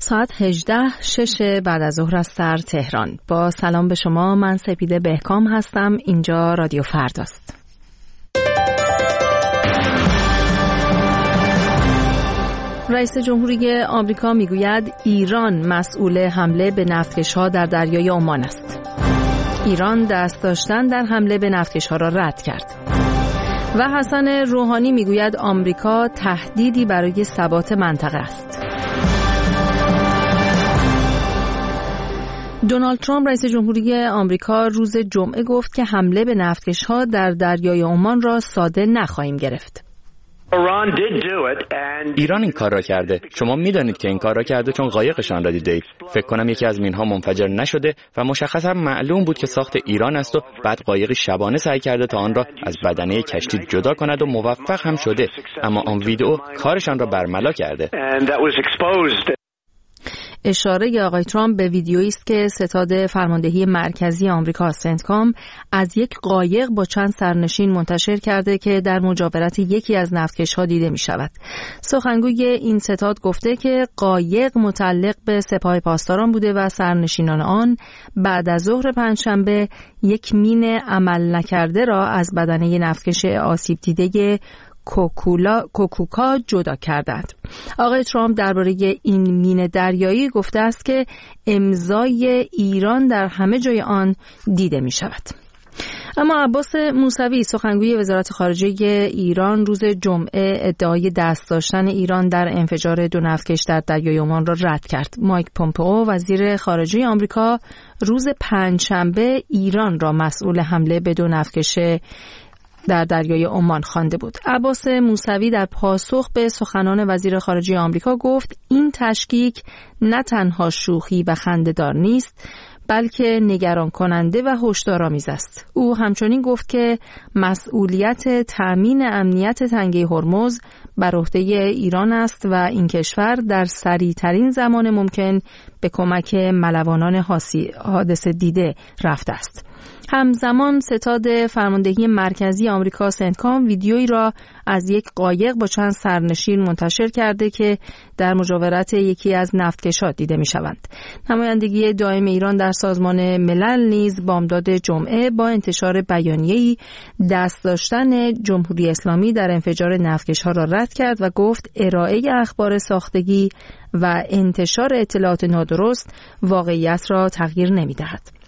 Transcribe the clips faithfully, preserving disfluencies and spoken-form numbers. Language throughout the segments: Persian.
ساعت هجده شش بعد از ظهر است در تهران. با سلام به شما، من سپیده بهکام هستم. اینجا رادیو فرداست. رئیس جمهوری آمریکا میگوید ایران مسئول حمله به نفتکش‌ها در دریای عمان است. ایران دست داشتن در حمله به نفتکش‌ها را رد کرد. و حسن روحانی میگوید آمریکا تهدیدی برای ثبات منطقه است. دونالد ترامپ رئیس جمهوری آمریکا روز جمعه گفت که حمله به نفتکش‌ها در دریای عمان را ساده نخواهیم گرفت. ایران این کار را کرده. شما میدانید که این کار را کرده چون قایقشان را دیدید. فکر کنم یکی از مینها منفجر نشده و مشخصا معلوم بود که ساخت ایران است و بعد قایقی شبانه سعی کرده تا آن را از بدنه کشتی جدا کند و موفق هم شده، اما آن ویدئو کارشان را برملا کرده. اشاره آقای ترامپ به ویدیویی است که ستاد فرماندهی مرکزی آمریکا سنتکام از یک قایق با چند سرنشین منتشر کرده که در مجاورت یکی از نفتکش‌ها دیده می شود. سخنگوی این ستاد گفته که قایق متعلق به سپاه پاسداران بوده و سرنشینان آن بعد از ظهر پنجشنبه یک مین عمل نکرده را از بدنه نفتکش آسیب دیده کوکولا کوکوکا جدا کردند. آقای ترامپ درباره این مین دریایی گفته است که امضای ایران در همه جای آن دیده می شود. اما عباس موسوی سخنگوی وزارت خارجه ایران روز جمعه ادعای دست داشتن ایران در انفجار دو نفتکش در دریای عمان را رد کرد. مایک پومپئو وزیر خارجه آمریکا روز پنجشنبه ایران را مسئول حمله به دو نفتکش در دریای عمان خوانده بود. عباس موسوی در پاسخ به سخنان وزیر خارجه آمریکا گفت این تشکیک نه تنها شوخی و خنده‌دار نیست، بلکه نگران کننده و هشدارآمیز است. او همچنین گفت که مسئولیت تأمین امنیت تنگه هرمز بر عهده ایران است و این کشور در سریعترین زمان ممکن به کمک ملوانان حادثه دیده رفته است. همزمان ستاد فرماندهی مرکزی آمریکا سنتکام ویدیویی را از یک قایق با چند سرنشین منتشر کرده که در مجاورت یکی از نفتکش‌ها دیده می‌شوند. نمایندگی دائم ایران در سازمان ملل نیز بامداد جمعه با انتشار بیانیه‌ای دست داشتن جمهوری اسلامی در انفجار نفتکش‌ها را رد کرد و گفت ارائه اخبار ساختگی و انتشار اطلاعات نادرست واقعیت را تغییر نمی‌دهد.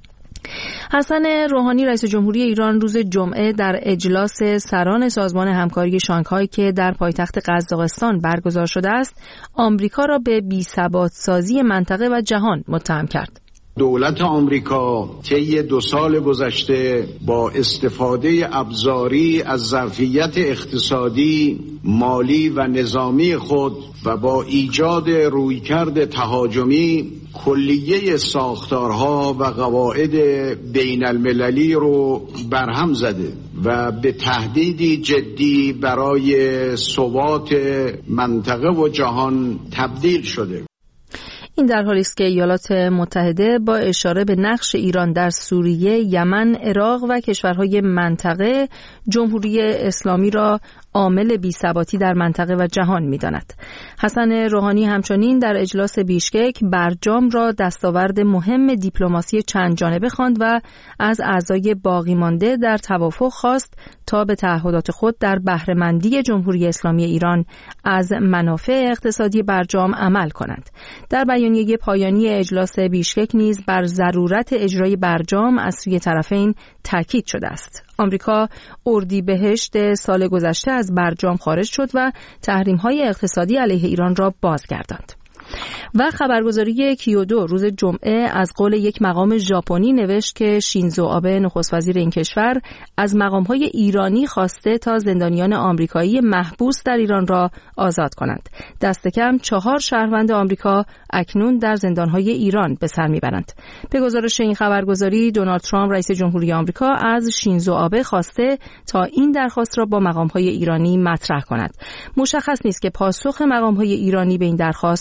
حسن روحانی رئیس جمهوری ایران روز جمعه در اجلاس سران سازمان همکاری شانگهای که در پایتخت قزاقستان برگزار شده است، آمریکا را به بی‌ثبات‌سازی منطقه و جهان متهم کرد. دولت آمریکا طی دو سال گذشته با استفاده ابزاری از ظرفیت اقتصادی، مالی و نظامی خود و با ایجاد رویکرد تهاجمی کلیه ساختارها و قواعد بین المللی رو برهم زده و به تهدیدی جدی برای ثبات منطقه و جهان تبدیل شده. این در حالی است که ایالات متحده با اشاره به نقش ایران در سوریه، یمن، عراق و کشورهای منطقه جمهوری اسلامی را عامل بی‌ثباتی در منطقه و جهان می‌داند. حسن روحانی همچنین در اجلاس بیشکک برجام را دستاورد مهم دیپلماسی چند جانبه خواند و از اعضای باقی مانده در توافق خواست تا به تعهدات خود در بهره‌مندی جمهوری اسلامی ایران از منافع اقتصادی برجام عمل کنند. در بیانیه پایانی اجلاس بیشکک نیز بر ضرورت اجرای برجام از سوی طرفین تاکید شده است. آمریکا اردیبهشت سال گذشته از برجام خارج شد و تحریم‌های اقتصادی علیه ایران را بازگرداند. و خبرگزاری کیودو روز جمعه از قول یک مقام ژاپنی نوشت که شینزو آبه نخست وزیر این کشور از مقام‌های ایرانی خواسته تا زندانیان آمریکایی محبوس در ایران را آزاد کنند. دست کم چهار شهروند آمریکا اکنون در زندان‌های ایران به سر می‌برند. به گزارش این خبرگزاری دونالد ترامپ رئیس جمهوری آمریکا از شینزو آبه خواسته تا این درخواست را با مقام‌های ایرانی مطرح کند. مشخص نیست که پاسخ مقام‌های ایرانی به این درخواست چه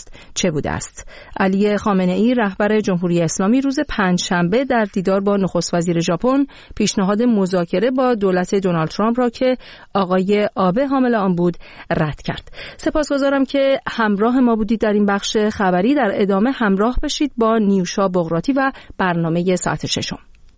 بوده است. علی خامنه ای رهبر جمهوری اسلامی روز پنجشنبه در دیدار با نخست وزیر ژاپن پیشنهاد مذاکره با دولت دونالد ترامپ را که آقای آبه حامل آن بود رد کرد. سپاسگزارم که همراه ما بودید در این بخش خبری. در ادامه همراه بشید با نیوشا بغراتی و برنامه ساعت ششم.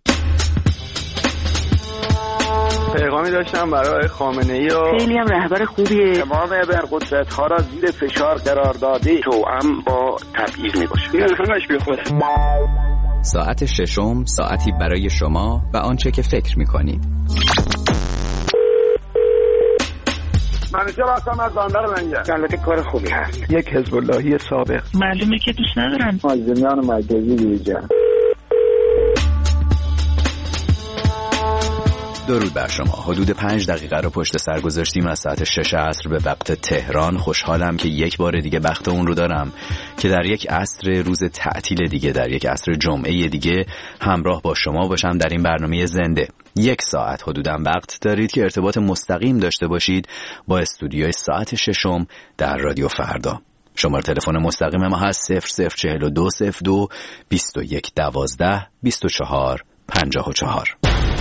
پیغامی داشتم برای خامنه ای و خیلی هم رهبر خوبیه. امام ابرقدرت ها را زیر فشار قرار داده توأم با تبعیض میباشه. این همش بیخوده. ساعت ششم، ساعتی برای شما و آنچه که فکر میکنید. منیجر هستم از بندر منگه. البته کار خوبی هست. یک حزب اللهی سابق. معلومه که دوست ندارن. مازدمیان مرکزی دیجا. درود بر شما. حدود پنج دقیقه رو پشت سر گذاشتیم از ساعت شش عصر به وقت تهران. خوشحالم که یک بار دیگه بخت اون رو دارم که در یک عصر روز تعطیل دیگه، در یک عصر جمعه دیگه همراه با شما باشم در این برنامه زنده. یک ساعت حدوداً وقت دارید که ارتباط مستقیم داشته باشید با استودیوی ساعت ششم در رادیو فردا. شماره تلفن مستقیم ما هست صفر صفر چهل و دو صفر دو بیست و یک دوازده بیست و چهار پنجاه و چهار.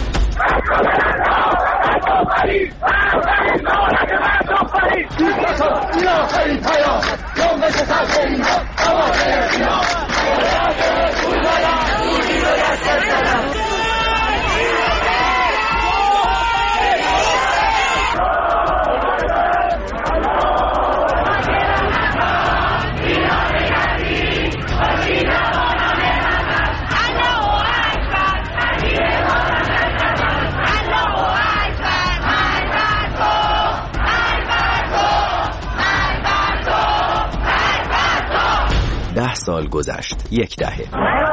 ده سال گذشت، یک دهه.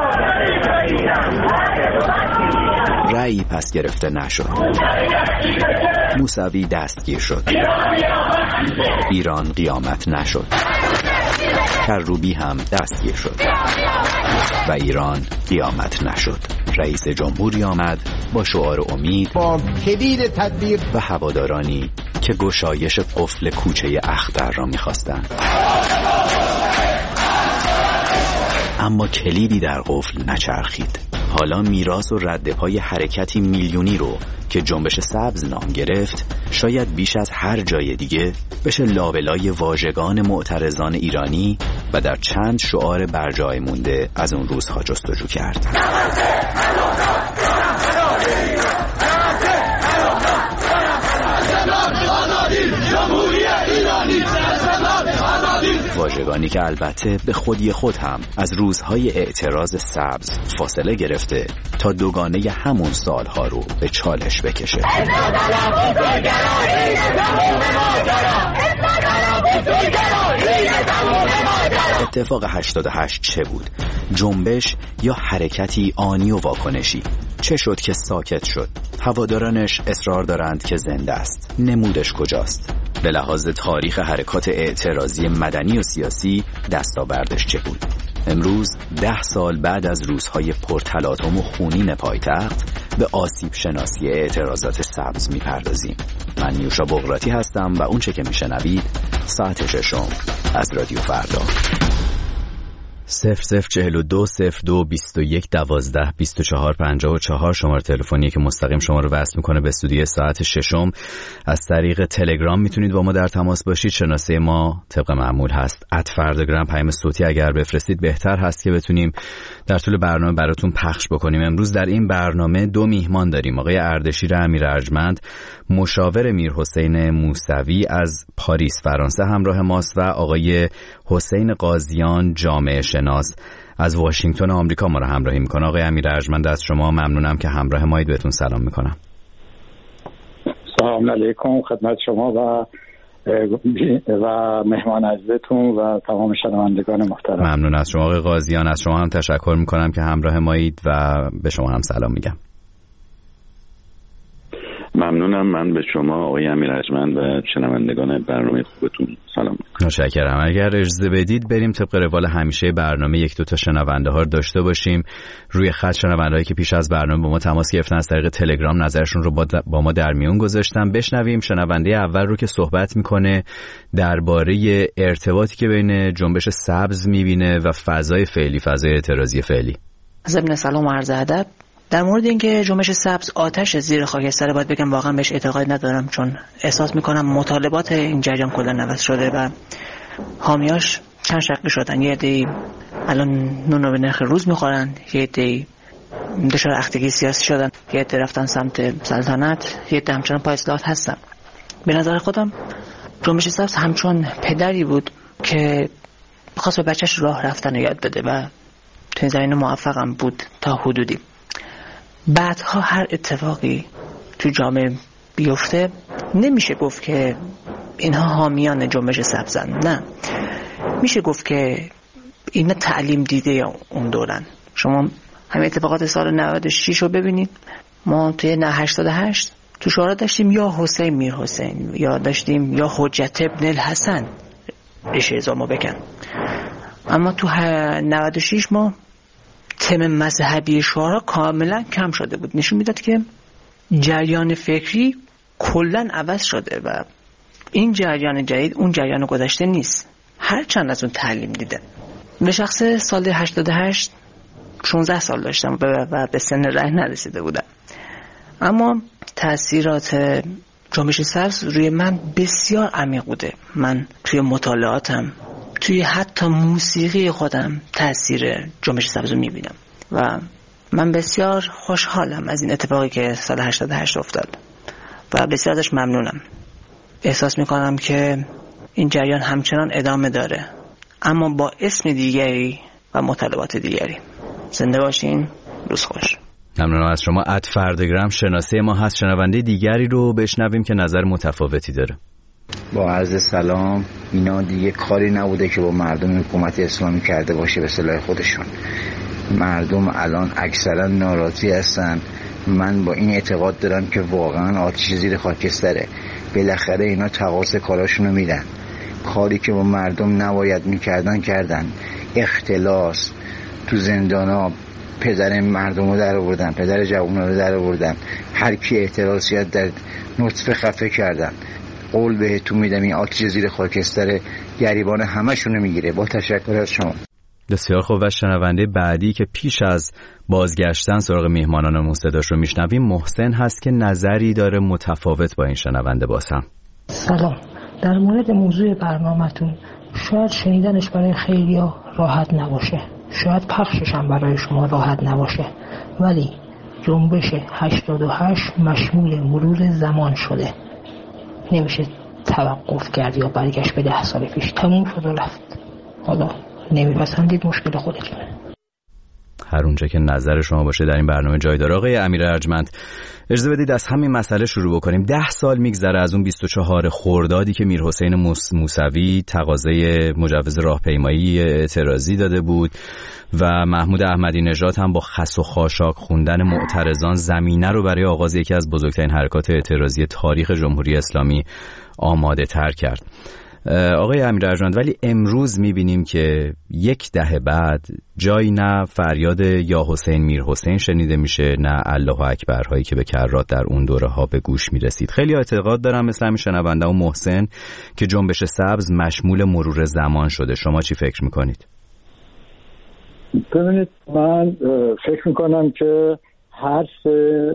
رأی پس گرفته نشد. موسوی دستگیر شد. ایران قیامت نشد. کروبی هم دستگیر شد و ایران قیامت نشد. رئیس جمهوری آمد با شعار امید، با کلید تدبیر و هوادارانی که گشایش قفل کوچه اختر را می‌خواستند. اما کلیدی در قفل نچرخید. حالا میراث و ردپای حرکتی میلیونی رو که جنبش سبز نام گرفت شاید بیش از هر جای دیگه بشه لابلای واژگان معترضان ایرانی و در چند شعار برجای مونده از اون روزها جستجو کرد. واژگانی که البته به خودی خود هم از روزهای اعتراض سبز فاصله گرفته تا دوگانه همون سالها رو به چالش بکشه. اتفاق هشتاد و هشت چه بود؟ جنبش یا حرکتی آنی و واکنشی؟ چه شد که ساکت شد؟ هوادارانش اصرار دارند که زنده است. نمودش کجاست؟ به لحاظ تاریخ حرکات اعتراضی مدنی و سیاسی دستاوردش چه بود؟ امروز ده سال بعد از روزهای پرتلاطم و خونین پایتخت به آسیب شناسی اعتراضات سبز میپردازیم. من نیوشا بغراتی هستم و اون چه که میشنوید ساعت ششم از رادیو فردا. صفر صفر چهل و دو صفر دو بیست و یک دوازده بیست و چهار پنجاه و چهار شماره تلفنی که مستقیم شما رو وصل میکنه به استودیوی ساعت ششم. از طریق تلگرام میتونید با ما در تماس باشید. شناسه ما طبق معمول هست ات فرداگرام. پیام صوتی اگر بفرستید بهتر هست که بتونیم در طول برنامه براتون پخش بکنیم. امروز در این برنامه دو میهمان داریم. آقای اردشیر امیر ارجمند، مشاور میر حسین موسوی از پاریس فرانسه همراه ماست و آقای حسین قاضیان جامعه شناس از واشنگتن آمریکا ما رو همراهی میکنه. آقای امیر ارجمند از شما ممنونم که همراه مایید. بهتون سلام میکنم. سلام علیکم خدمت شما و و مهمان عزیزتون و تمام شنوندگان محترم. ممنون از شما آقای قاضیان. از شما هم تشکر میکنم که همراه مایید و به شما هم سلام میگم. ممنونم. من به شما آقای امیر ارجمند و شنوندگان برنامه خوبتون سلام می‌کنم. متشکرم. اگر اجازه بدید بریم طبق روال همیشه برنامه یک دو تا شنونده ها رو داشته باشیم. روی خط شنوندهایی که پیش از برنامه با ما تماس گرفتن از طریق تلگرام نظرشون رو با, با ما در میون گذاشتن. بشنویم شنونده اول رو که صحبت میکنه درباره ارتباطی که بین جنبش سبز میبینه و فضای فعلی، فضای اعتراضی فعلی. ضمن سلام و عرض ادب. در مورد اینکه جنبش سبز آتش زیر خاکستر، باید بگم واقعا بهش اعتقاد ندارم، چون احساس میکنم مطالبات این جریان کلا عوض شده و حامیاش چند شقی شدن. یه عده‌ای الان نون به نرخ روز میخورن، یه عده‌ای دچار اختگی سیاسی شدن، یه عده رفتن سمت سلطنت، یه عده همچنان پای اصلاحات هستن. به نظر خودم جنبش سبز همچون پدری بود که خواست به بچهش راه رفتن یاد بده و تو این زمینه موفقم بود تا حدودی. بعدها هر اتفاقی تو جامعه بیفته نمیشه گفت که اینها حامیان جنبش سبزن، نه، میشه گفت که اینا تعلیم دیده اون دورن. شما همین اتفاقات سال نود و شش رو ببینید. ما توی نه هشتاد و هشت تو شورا داشتیم یا حسین میر حسین، یا داشتیم یا حجت ابن الحسن ریشه ازامو بکن. اما تو نود و شش ما تم مذهبی شورا کاملا کم شده بود. نشون میداد که جریان فکری کلا عوض شده و این جریان جدید اون جریان گذشته نیست، هرچند از اون تعلیم دیده. به شخص سال هشتاد و هشت شانزده سال داشتم و به سن رأی نرسیده بودم، اما تأثیرات جنبش سبز روی من بسیار عمیق بوده. من توی مطالعاتم، توی حتی موسیقی خودم تأثیر جنبش سبز رو میبینم و من بسیار خوشحالم از این اتفاقی که سال هشتاد و هشت افتاد و بسیار ازش ممنونم. احساس میکنم که این جریان همچنان ادامه داره، اما با اسم دیگری و مطالبات دیگری. زنده باشین، روز خوش. ممنونم از شما. اد فردگرام شناسه ما هست. شنونده دیگری رو بشنویم که نظر متفاوتی داره. با عرض سلام. اینا دیگه کاری نبوده که با مردم حکومت اسلامی کرده باشه به صلاح خودشون. مردم الان اکثرا ناراضی هستن. من با این اعتقاد دارم که واقعا آتش زیر خاکستره. بالاخره اینا تقاص کاراشونو میدن. کاری که با مردم نباید میکردن کردن. اختلاس تو زندانا پدر مردم رو در آوردن، پدر جوونا رو در آوردن، هر کی اعتراضیت در نطفه خفه کردن. قول بهتون میدم این آتش زیر خاکستر گریبان همشونو میگیره. با تشکر از شما. بسیار خوب. و شنونده بعدی که پیش از بازگشتن سراغ میهمانانمون صداش رو میشنویم محسن هست که نظری داره متفاوت با این شنونده باسم. سلام. در مورد موضوع برنامه‌تون شاید شنیدنش برای خیلیا راحت نباشه، شاید پخشش هم برای شما راحت نباشه، ولی جنبش هشتاد و هشت مشمول مرور زمان شده. نمیشه توقف کرد یا برگشت به ده سال پیش. تموم شد و رفت. حالا نمیپسندید مشکل خودتونه. هر اونجا که نظر شما باشه در این برنامه جای داره. آقای امیر ارجمند، اجازه بدید از همین مسئله شروع بکنیم. ده سال میگذره از اون بیست و چهار خردادی که میر حسین موسوی تقاضای مجوز راهپیمایی اعتراضی داده بود و محمود احمدی نژاد هم با خس و خاشاک خوندن معترضان زمینه رو برای آغاز یکی از بزرگترین حرکات اعتراضی تاریخ جمهوری اسلامی آماده تر کرد. آقای امیر ارجمند، ولی امروز میبینیم که یک دهه بعد جایی نه فریاد یا حسین میر حسین شنیده میشه، نه الله اکبر هایی که به کرات در اون دوره ها به گوش میرسید. خیلی اعتقاد دارم مثل همین شنونده و محسن که جنبش سبز مشمول مرور زمان شده. شما چی فکر میکنید؟ ببینید، من فکر میکنم که هر سه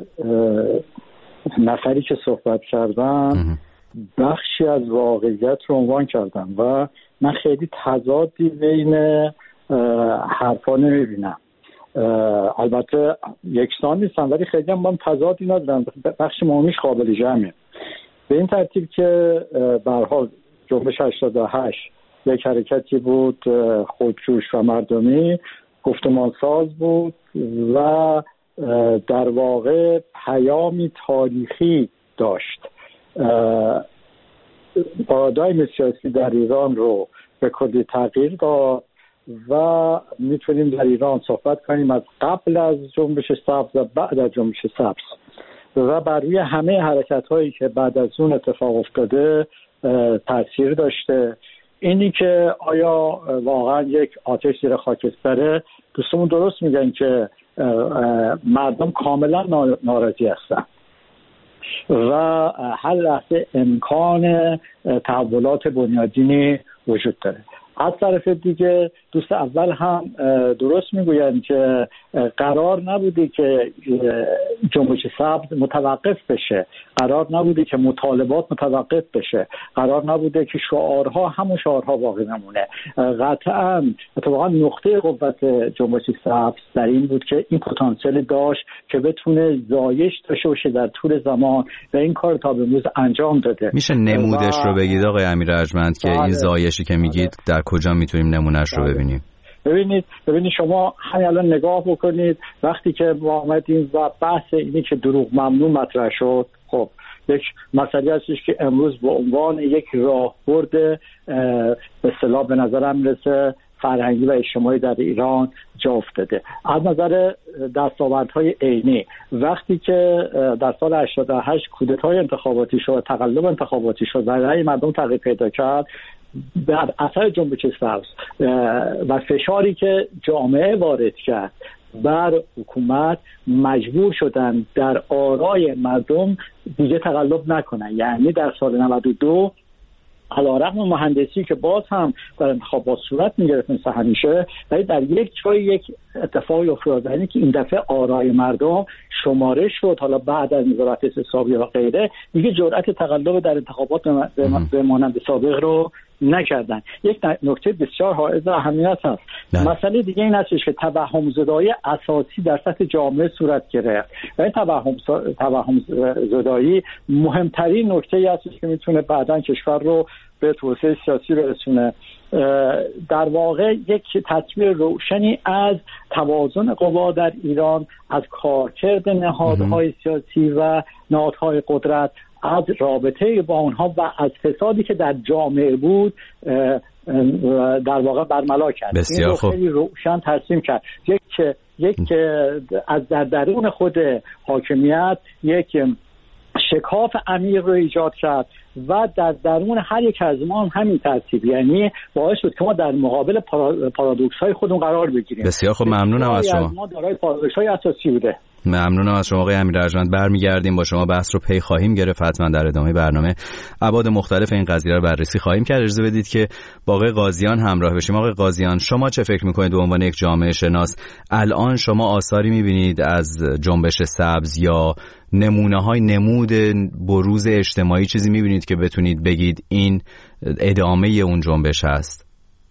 نفری که صحبت کردن بخشی از واقعیت رو عنوان کردم و من خیلی تضادی بین حرفا نمیبینم. البته یکسان نیستن ولی خیلی هم من تضادی ندارم. بخش مهمیش قابل جمعه. به این ترتیب که به هر حال جنبش هشتاد و هشت یک حرکتی بود خودجوش و مردمی، گفتمانساز بود و در واقع پیامی تاریخی داشت. پارادایم سیاسی در ایران رو به کلی تغییر داد و میتونیم در ایران صحبت کنیم از قبل از جنبش سبز و بعد از جنبش سبز. و بر روی همه حرکت هایی که بعد از اون اتفاق افتاده تاثیر داشته. اینی که آیا واقعا یک آتش زیر خاکستره، دوستمون درست میگن که مردم کاملا ناراضی هستن و هر لحظه امکان تحولات بنیادینی وجود داره. از طرف دیگه دوست اول هم درست میگویند که قرار نبوده که جنبش سبز متوقف بشه، قرار نبوده که مطالبات متوقف بشه، قرار نبوده که شعارها همون شعارها باقی نمونه. قطعا اتفاقا نقطه قوت جنبش سبز در این بود که این پتانسیل داشت که بتونه زایش داشته باشه در طول زمان و این کار تا به امروز انجام داده. میشه نمودش رو بگید آقای امیر ارجمند که این زایشی که میگید در کجا میتونیم نمونهش رو ببینیم؟ ببینید ببینید شما همین الان نگاه بکنید وقتی که ما آمدیم و بحث اینی که دروغ ممنوع مطرح شد، خب یک مسئله هستش که امروز به عنوان یک راهبرد به اصطلاح به نظرم میرسه فرهنگی و اجتماعی در ایران جا افتاده. از نظر دستاوردهای عینی وقتی که در سال هشتاد و هشت کودتای انتخاباتی شد، تقلب انتخاباتی شد و رأی مردم تغییر پیدا کرد، در اثر جنبش سبز و فشاری که جامعه وارد کرد بر حکومت مجبور شدن در آرای مردم دیگه تقلب نکنن. یعنی در سال نود و دو علیرغم مهندسی که باز هم در انتخابات صورت می‌گرفت مثل همیشه، ولی در یک جای یک اتفاقی افتاد، یعنی که این دفعه آرای مردم شمارش شد. حالا بعد از نظارت حسابی و غیره دیگه جرأت تقلب در انتخابات به مانند سابق رو نکردن. یک نکته بسیار حائز اهمیت هست. مسئله دیگه این هستش که توهم زدایی اساسی در سطح جامعه صورت گرفت و این توهم توهم زدایی مهمترین نکته‌ای هستش که میتونه بعداً کشور رو به توسعه سیاسی برسونه. در واقع یک تصویر روشنی از توازن قوا در ایران، از کارکرد نهادهای سیاسی و نهادهای قدرت، از رابطه با اونها و از فسادی که در جامعه بود در واقع برملا کرد. بسیار خوب. این روشن ترسیم کرد. یک یک از در درون خود حاکمیت یک شکاف عمیق رو ایجاد کرد و در درون هر یک از ما هم همین ترتیب، یعنی باعث شد که ما در مقابل پارادوکس های خودمون قرار بگیریم. بسیار خوب، ممنونم از شما. ما دارای پارادوکس های اساسی بوده. ممنونم از شما آقای امیر ارجمند. برمیگردیم با شما بحث رو پی خواهیم گرفت، حتما در ادامه برنامه ابعاد مختلف این قضیه رو بررسی خواهیم کرد. اجازه بدید که با آقای قاضیان همراه بشیم. آقای قاضیان، شما چه فکر می‌کنید به عنوان یک جامعه شناس؟ الان شما آثاری می‌بینید از جنبش سبز یا نمونه‌های نمود بروز اجتماعی، چیزی می‌بینید که بتونید بگید این ادامه اون جنبش هست؟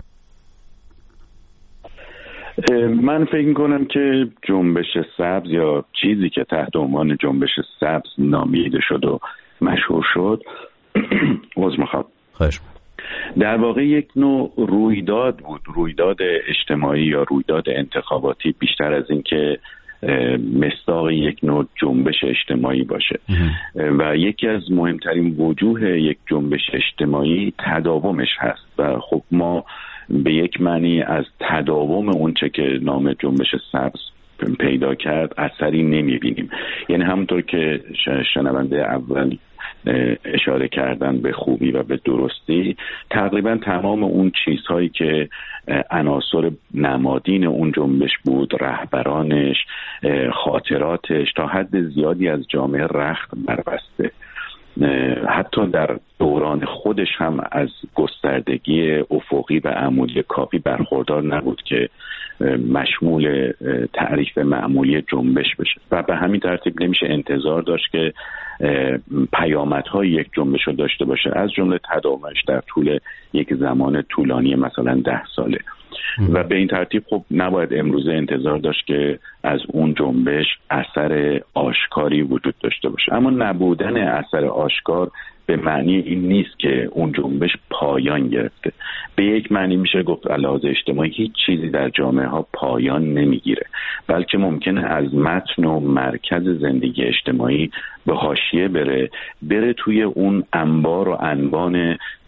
من فکر میکنم که جنبش سبز یا چیزی که تحت عنوان جنبش سبز نامیده شد و مشهور شد عذر میخوام در واقع یک نوع رویداد بود، رویداد اجتماعی یا رویداد انتخاباتی، بیشتر از این که مصداق یک نوع جنبش اجتماعی باشه. و یکی از مهمترین وجوه یک جنبش اجتماعی تداومش هست و خب ما به یک معنی از تداوم اونچه که نام جنبش سبز پیدا کرد اثری نمیبینیم. یعنی همونطور که شنونده اول اشاره کردن به خوبی و به درستی، تقریبا تمام اون چیزهایی که عناصر نمادین اون جنبش بود، رهبرانش، خاطراتش، تا حد زیادی از جامعه رخت بربسته. حتی در دوران خودش هم از گستردگی افقی و عمودی کافی برخوردار نبود که مشمول تعریف معمولی جنبش بشه و به همین ترتیب نمیشه انتظار داشت که پیامدهای یک جنبش رو داشته باشه، از جمله تداومش در طول یک زمان طولانی مثلا ده ساله. و به این ترتیب خب نباید امروزه انتظار داشت که از اون جنبش اثر آشکاری وجود داشته باشه. اما نبودن اثر آشکار به معنی این نیست که اون جنبش پایان گرفته. به یک معنی میشه گفت علاوه اجتماعی هیچ چیزی در جامعه ها پایان نمیگیره، بلکه ممکنه از متن و مرکز زندگی اجتماعی به حاشیه بره بره توی اون انبار و انبان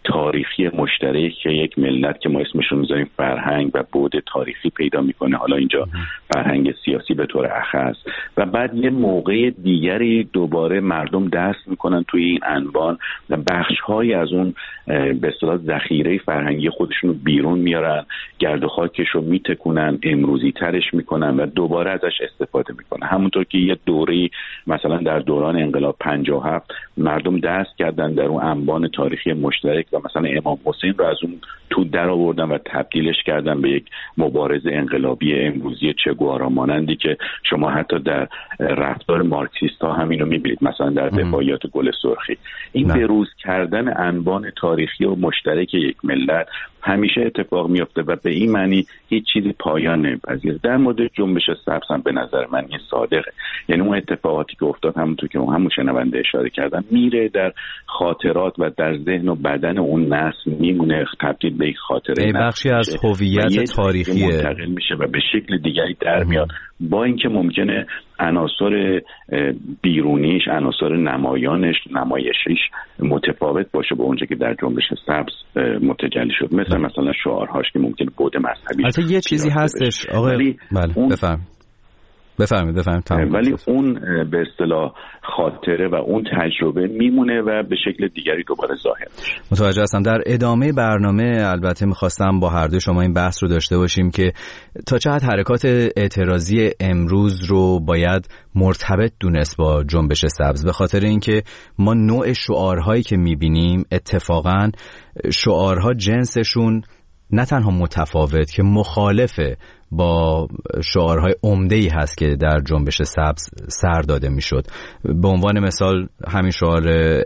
تاریخی مشترک که یک ملت که ما اسمش رو میذاریم فرهنگ و بعد تاریخی پیدا میکنه، حالا اینجا فرهنگ سیاسی به طور اخص، و بعد یه موقع دیگری دوباره مردم دست میکنن توی این انبان و بخش‌هایی از اون به اصطلاح ذخیره فرهنگی خودشون رو بیرون میارن، گرد و خاکش رو میتکونن، امروزی ترش میکنن و دوباره ازش استفاده میکنن. همونطور که یه دوره‌ای مثلا در دوران انقلاب پنجاه و هفت مردم دست کردن در اون انبان تاریخی مشترک و مثلا امام حسین رو از اون تو در آوردن و تبدیلش کردن به یک مبارز انقلابی امروزی چه گوارا مانندی که شما حتی در رفتار مارکسیست ها همین رو میبینید، مثلا در دفاعیات گل سرخی. این بروز کردن انبان تاریخی و مشترک یک ملت همیشه اتفاق میفته و به این معنی هیچ چیزی پایان نمیپذیره. در مورد جنبش سبز هم به نظر من این صادقه، یعنی اون اتفاقاتی که افتاد همونطور که همون شنونده اشاره کردن میره در خاطرات و در ذهن و بدن اون نسل میمونه، تبدیل به یک خاطره، بخشی از هویت تاریخی منتقل میشه و به شکل دیگری در میاد، با اینکه ممکنه عناصر بیرونیش، عناصر نمایانش، نمایشیش متفاوت باشه با اونجا که در جنبش سبز متجلی شد، مثل مثلا شعارهاش که ممکنه بود مذهبی. البته یه چیزی هستش آقای بله بفهم بفرمایید بفرمایید ولی اون به اصطلاح خاطره و اون تجربه میمونه و به شکل دیگری دوباره ظاهر میشه. متوجه هستم. در ادامه برنامه البته میخواستم با هر دو شما این بحث رو داشته باشیم که تا چه حد حرکات اعتراضی امروز رو باید مرتبط دونست با جنبش سبز، به خاطر اینکه ما نوع شعارهایی که میبینیم اتفاقاً شعارها جنسشون نه تنها متفاوت که مخالفه با شعارهای عمده‌ای هست که در جنبش سبز سر داده میشد. به عنوان مثال همین شعار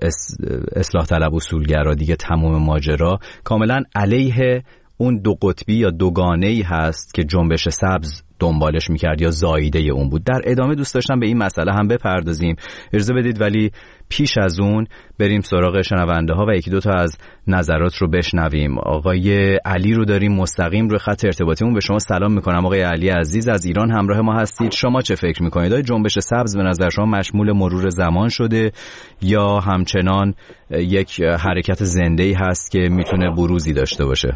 اصلاح طلب اصولگرا دیگه تمام ماجرا کاملا علیه اون دو قطبی یا دوگانه‌ای هست که جنبش سبز دنبالش میکرد یا زاییده اون بود. در ادامه دوست داشتم به این مسئله هم بپردازیم، اجازه بدید، ولی پیش از اون بریم سراغ شنونده ها و یکی دوتا از نظرات رو بشنویم. آقای علی رو داریم مستقیم روی خط ارتباطیمون. به شما سلام میکنم آقای علی عزیز، از ایران همراه ما هستید. شما چه فکر میکنید؟ آیا جنبش سبز به نظر شما مشمول مرور زمان شده یا همچنان یک حرکت زنده‌ای هست که میتونه بروزی داشته باشه؟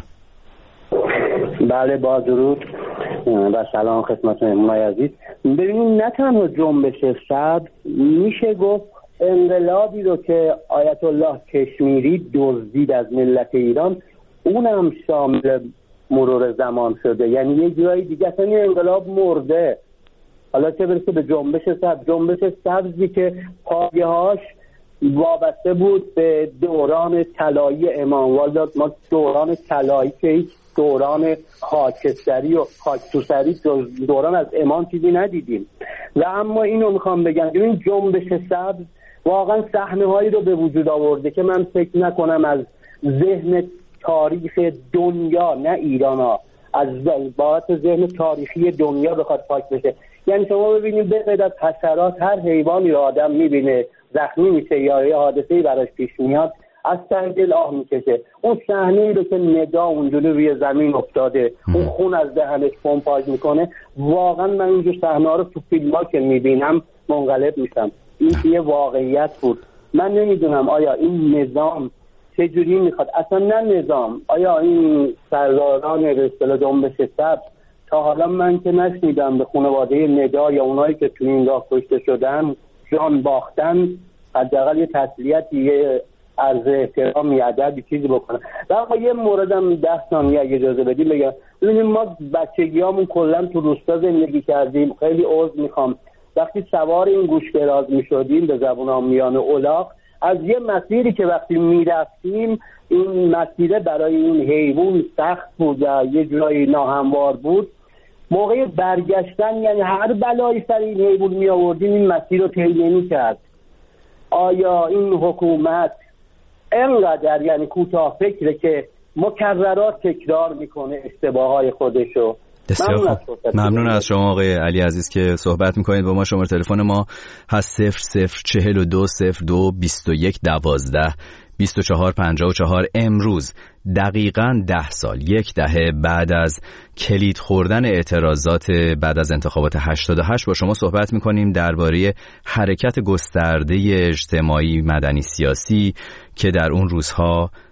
بله، با درود و سلام خدمت مهمونای عزیز. ببینید، نه تنها جنبش سبز، میشه گفت انقلابی رو که آیت الله کشمیری دزدید از ملت ایران، اونم شامل مرور زمان شده. یعنی یه جایی دیگه اصلا این انقلاب مرده، حالا چه برسه به جنبش سبز. جنبش سبزی که پایه‌هاش وابسته بود به دوران طلایی امام والد، ما دوران طلایی که هیچ دوران خاکستری و خاکتوسری دوران از امام چیزی ندیدیم. و اما اینو میخوام بگم که این جنبش سبز واقعا صحنه‌هایی رو به وجود آورده که من فکر نکنم از ذهن تاریخ دنیا، نه ایران ها، از باعث ذهن تاریخی دنیا بخواد پاک بشه. یعنی شما ببینید به غیر از حشرات هر حیوانی رو آدم میبینه زخمی میشه یا یه حادثه‌ای براش پیش میاد، از ته دل آه میکشه. اون صحنه‌ای رو که ندا اونجوری روی زمین افتاده، اون خون از دهنش پمپاژ میکنه، واقعا من اینجور صحنه‌ها رو تو فیلم‌ها که میبینم منقلب میشم. این یه واقعیت بود. من نمیدونم آیا این نظام چجوری میخواد، اصلا نه نظام، آیا این سرداران به اصطلاح جنبش سبز تا حالا من که نشنیدم به خانواده ندا یا اونایی که تو این راه کشته شدن جان باختن حداقل یه تسلیتی، یه عرض احترام، یه ادبی چیزی بکنن. و اما یه موردم ده ثانیه اگه اجازه بدی بگم. ببینید، ما بچگیامون کلا تو روستا زندگی کردیم. خیلی عذر میخوام، وقتی سوار این گوش‌دراز میشدیم به زبون عامیان الاغ، از یه مسیری که وقتی میرفتیم این مسیر برای این حیوان سخت بود و یه جورایی ناهموار بود، موقع برگشتن یعنی هر بلایی سر این حیوان می آوردیم این مسیر رو طی نمی‌کرد. آیا این حکومت انقدر یعنی کوتاه فکره که مکررات تکرار میکنه اشتباهات خودشو؟ ممنون از, ممنون از شما آقای علی عزیز که صحبت میکنید با ما. شماره تلفن ما هست صفر صفر چهل و دو صفر دو بیست و یک دوازده بیست و چهار پنجاه و چهار. امروز دقیقاً ده سال، یک دهه بعد از کلید خوردن اعتراضات بعد از انتخابات هشتاد و هشت با شما صحبت میکنیم درباره حرکت گسترده اجتماعی مدنی سیاسی که در اون روزها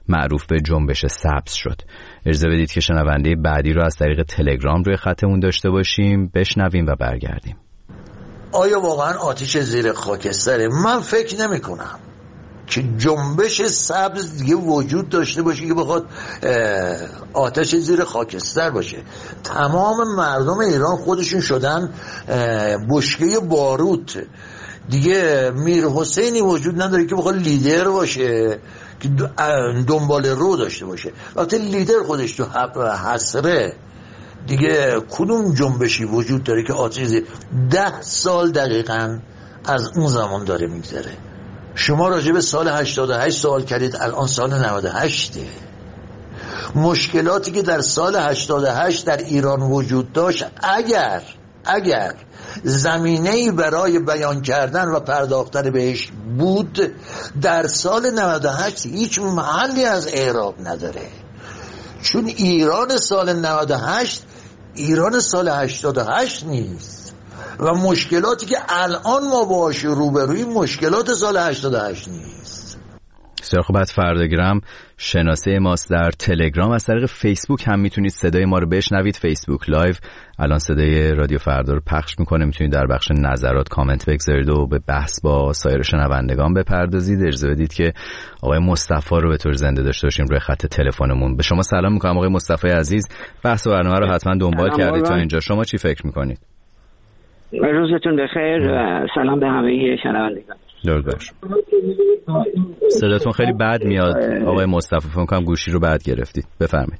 معروف به جنبش سبز شد. اجازه بدید که شنونده بعدی رو از طریق تلگرام روی خطمون داشته باشیم، بشنویم و برگردیم. آیا واقعا آتش زیر خاکستره؟ من فکر نمی کنم که جنبش سبز دیگه وجود داشته باشه که بخواد آتش زیر خاکستر باشه. تمام مردم ایران خودشون شدن بشکه باروت. دیگه میر حسینی وجود نداره که بخواد لیدر باشه که دنبال رو داشته باشه. وقتی لیدر خودش تو حسره، دیگه کدوم جنبشی وجود داره که آتش زیر؟ ده سال دقیقاً از اون زمان داره میگذره. شما راجع به سال هشتاد و هشت سوال کردید، الان سال نود و هشته. مشکلاتی که در سال هشتاد و هشت در ایران وجود داشت، اگر اگر زمینه‌ای برای بیان کردن و پرداختن بهش بود، در سال نود و هشت هیچ محلی از اعراب نداره. چون ایران سال نود و هشت ایران سال هشتاد و هشت نیست و مشکلاتی که الان ما باهاش روبرویم مشکلات سال هشتاد و هشت نیست. بسیار خوب. از فرداگرام شناسه ماست. در تلگرام از طریق فیسبوک هم میتونید صدای ما رو بشنوید. فیسبوک لایو الان صدای رادیو فردا رو پخش میکنه. میتونید در بخش نظرات کامنت بگذارید و به بحث با سایر شنوندگان بپردازید. اجازه بدید که آقای مصطفی رو به طور زنده داشته باشیم روی خط تلفنمون. به شما سلام میکنم آقای مصطفی عزیز. بحث برنامه رو حتما دنبال کردید تا اینجا. شما چی فکر میکنید؟ روزتون بخیر و سلام به همه شنوندگان. درود بر شما. صداتون خیلی بد میاد آقای مصطفی، فکر کنم گوشی رو بد گرفتید. بفرمایید.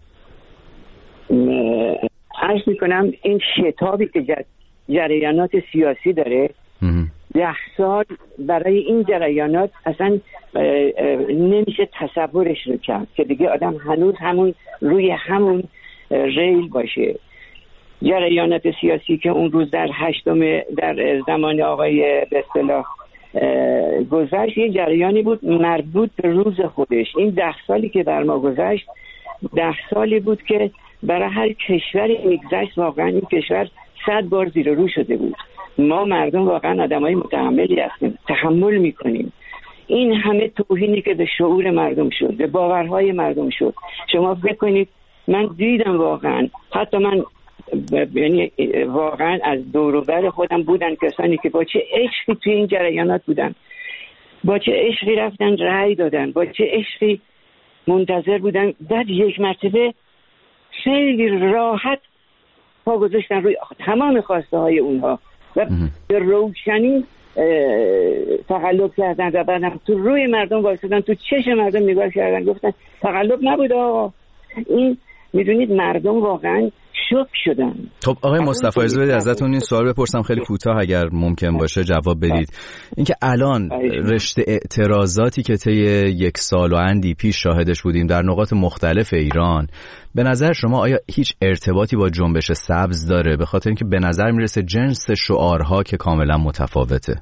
عرض میکنم این شتابی که جریانات سیاسی داره، ده سال برای این جریانات اصلا نمیشه تصورش رو کرد که دیگه آدم هنوز همون روی همون ریل باشه. جریانات سیاسی که اون روز در هشتم در زمان آقای به اصطلاح گذشت، یه جریانی بود مربوط به روز خودش. این ده سالی که بر ما گذشت، ده سالی بود که برای هر کشوری میگذشت واقعا این کشور صد بار زیر رو شده بود. ما مردم واقعا آدمای متحملی هستیم، تحمل میکنیم. این همه توهینی که به شعور مردم شد، به باورهای مردم شد، شما فکر کنید. من دیدم واقعا، حتی من یعنی واقعا از دور و بر خودم بودن کسانی که با چه عشقی توی این جریانات بودن، با چه عشقی رفتن رأی دادن، با چه عشقی منتظر بودن. بعد یک مرتبه خیلی راحت پا گذاشتن روی تمام خواسته های اونها و به روشنی تقلب کردن و بعدم تو روی مردم وایسادن، تو چشم مردم نگاه کردن، گفتن تقلب نبود آقا. این میدونید مردم واقعا شوک شدن. خب آقای مصطفی اجازه بدید ازتون این سوال بپرسم خیلی کوتاه اگر ممکن باشه جواب بدید. اینکه الان رشته اعتراضاتی که طی یک سال و اندی پیش شاهدش بودیم در نقاط مختلف ایران، به نظر شما آیا هیچ ارتباطی با جنبش سبز داره؟ به خاطر اینکه به نظر میرسه جنس شعارها که کاملا متفاوته.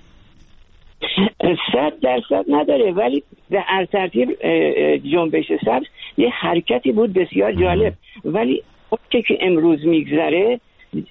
صد درصد نداره، ولی در ترتیب جنبش سبز یه حرکتی بود بسیار جالب، ولی وقتی که امروز میگذره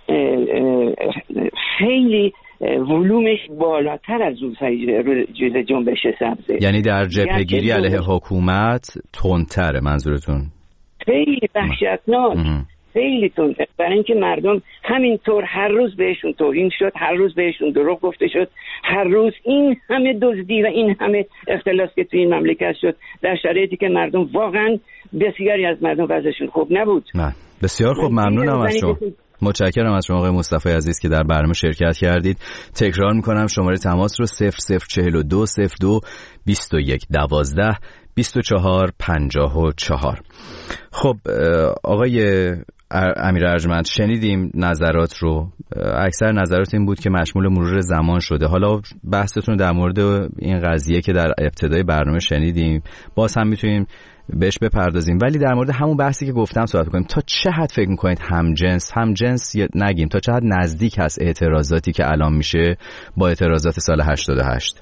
خیلی ولومش بالاتر از روزهای جنبش سبزه. یعنی در جبهه‌گیری علیه حکومت تندتره منظورتون؟ خیلی وحشتناک، خیلی تنده، برای اینکه مردم همینطور هر روز بهشون توهین شد، هر روز بهشون دروغ گفته شد، هر روز این همه دزدی و این همه اختلاس که توی این مملکت شد، در شرایطی که مردم واقعا بسیاری از مردم وضعشون خوب نبود. نه. بسیار خوب، ممنونم از شما. متشکرم از شما آقای مصطفی عزیز که در برنامه شرکت کردید. تکرار میکنم شماره تماس رو صفر صفر چهل و دو صفر دو بیست و یک دوازده بیست و چهار پنجاه و چهار. خب آقای امیر ارجمند شنیدیم نظرات رو. اکثر نظرات این بود که مشمول مرور زمان شده. حالا بحثتون در مورد این قضیه که در ابتدای برنامه شنیدیم باز هم میتونیم بهش بپردازیم، ولی در مورد همون بحثی که گفتم صحبت کنیم. تا چه حد فکر میکنید هم جنس هم جنس نگیم، تا چه حد نزدیک هست اعتراضاتی که الان میشه با اعتراضات سال هشتاد و هشت؟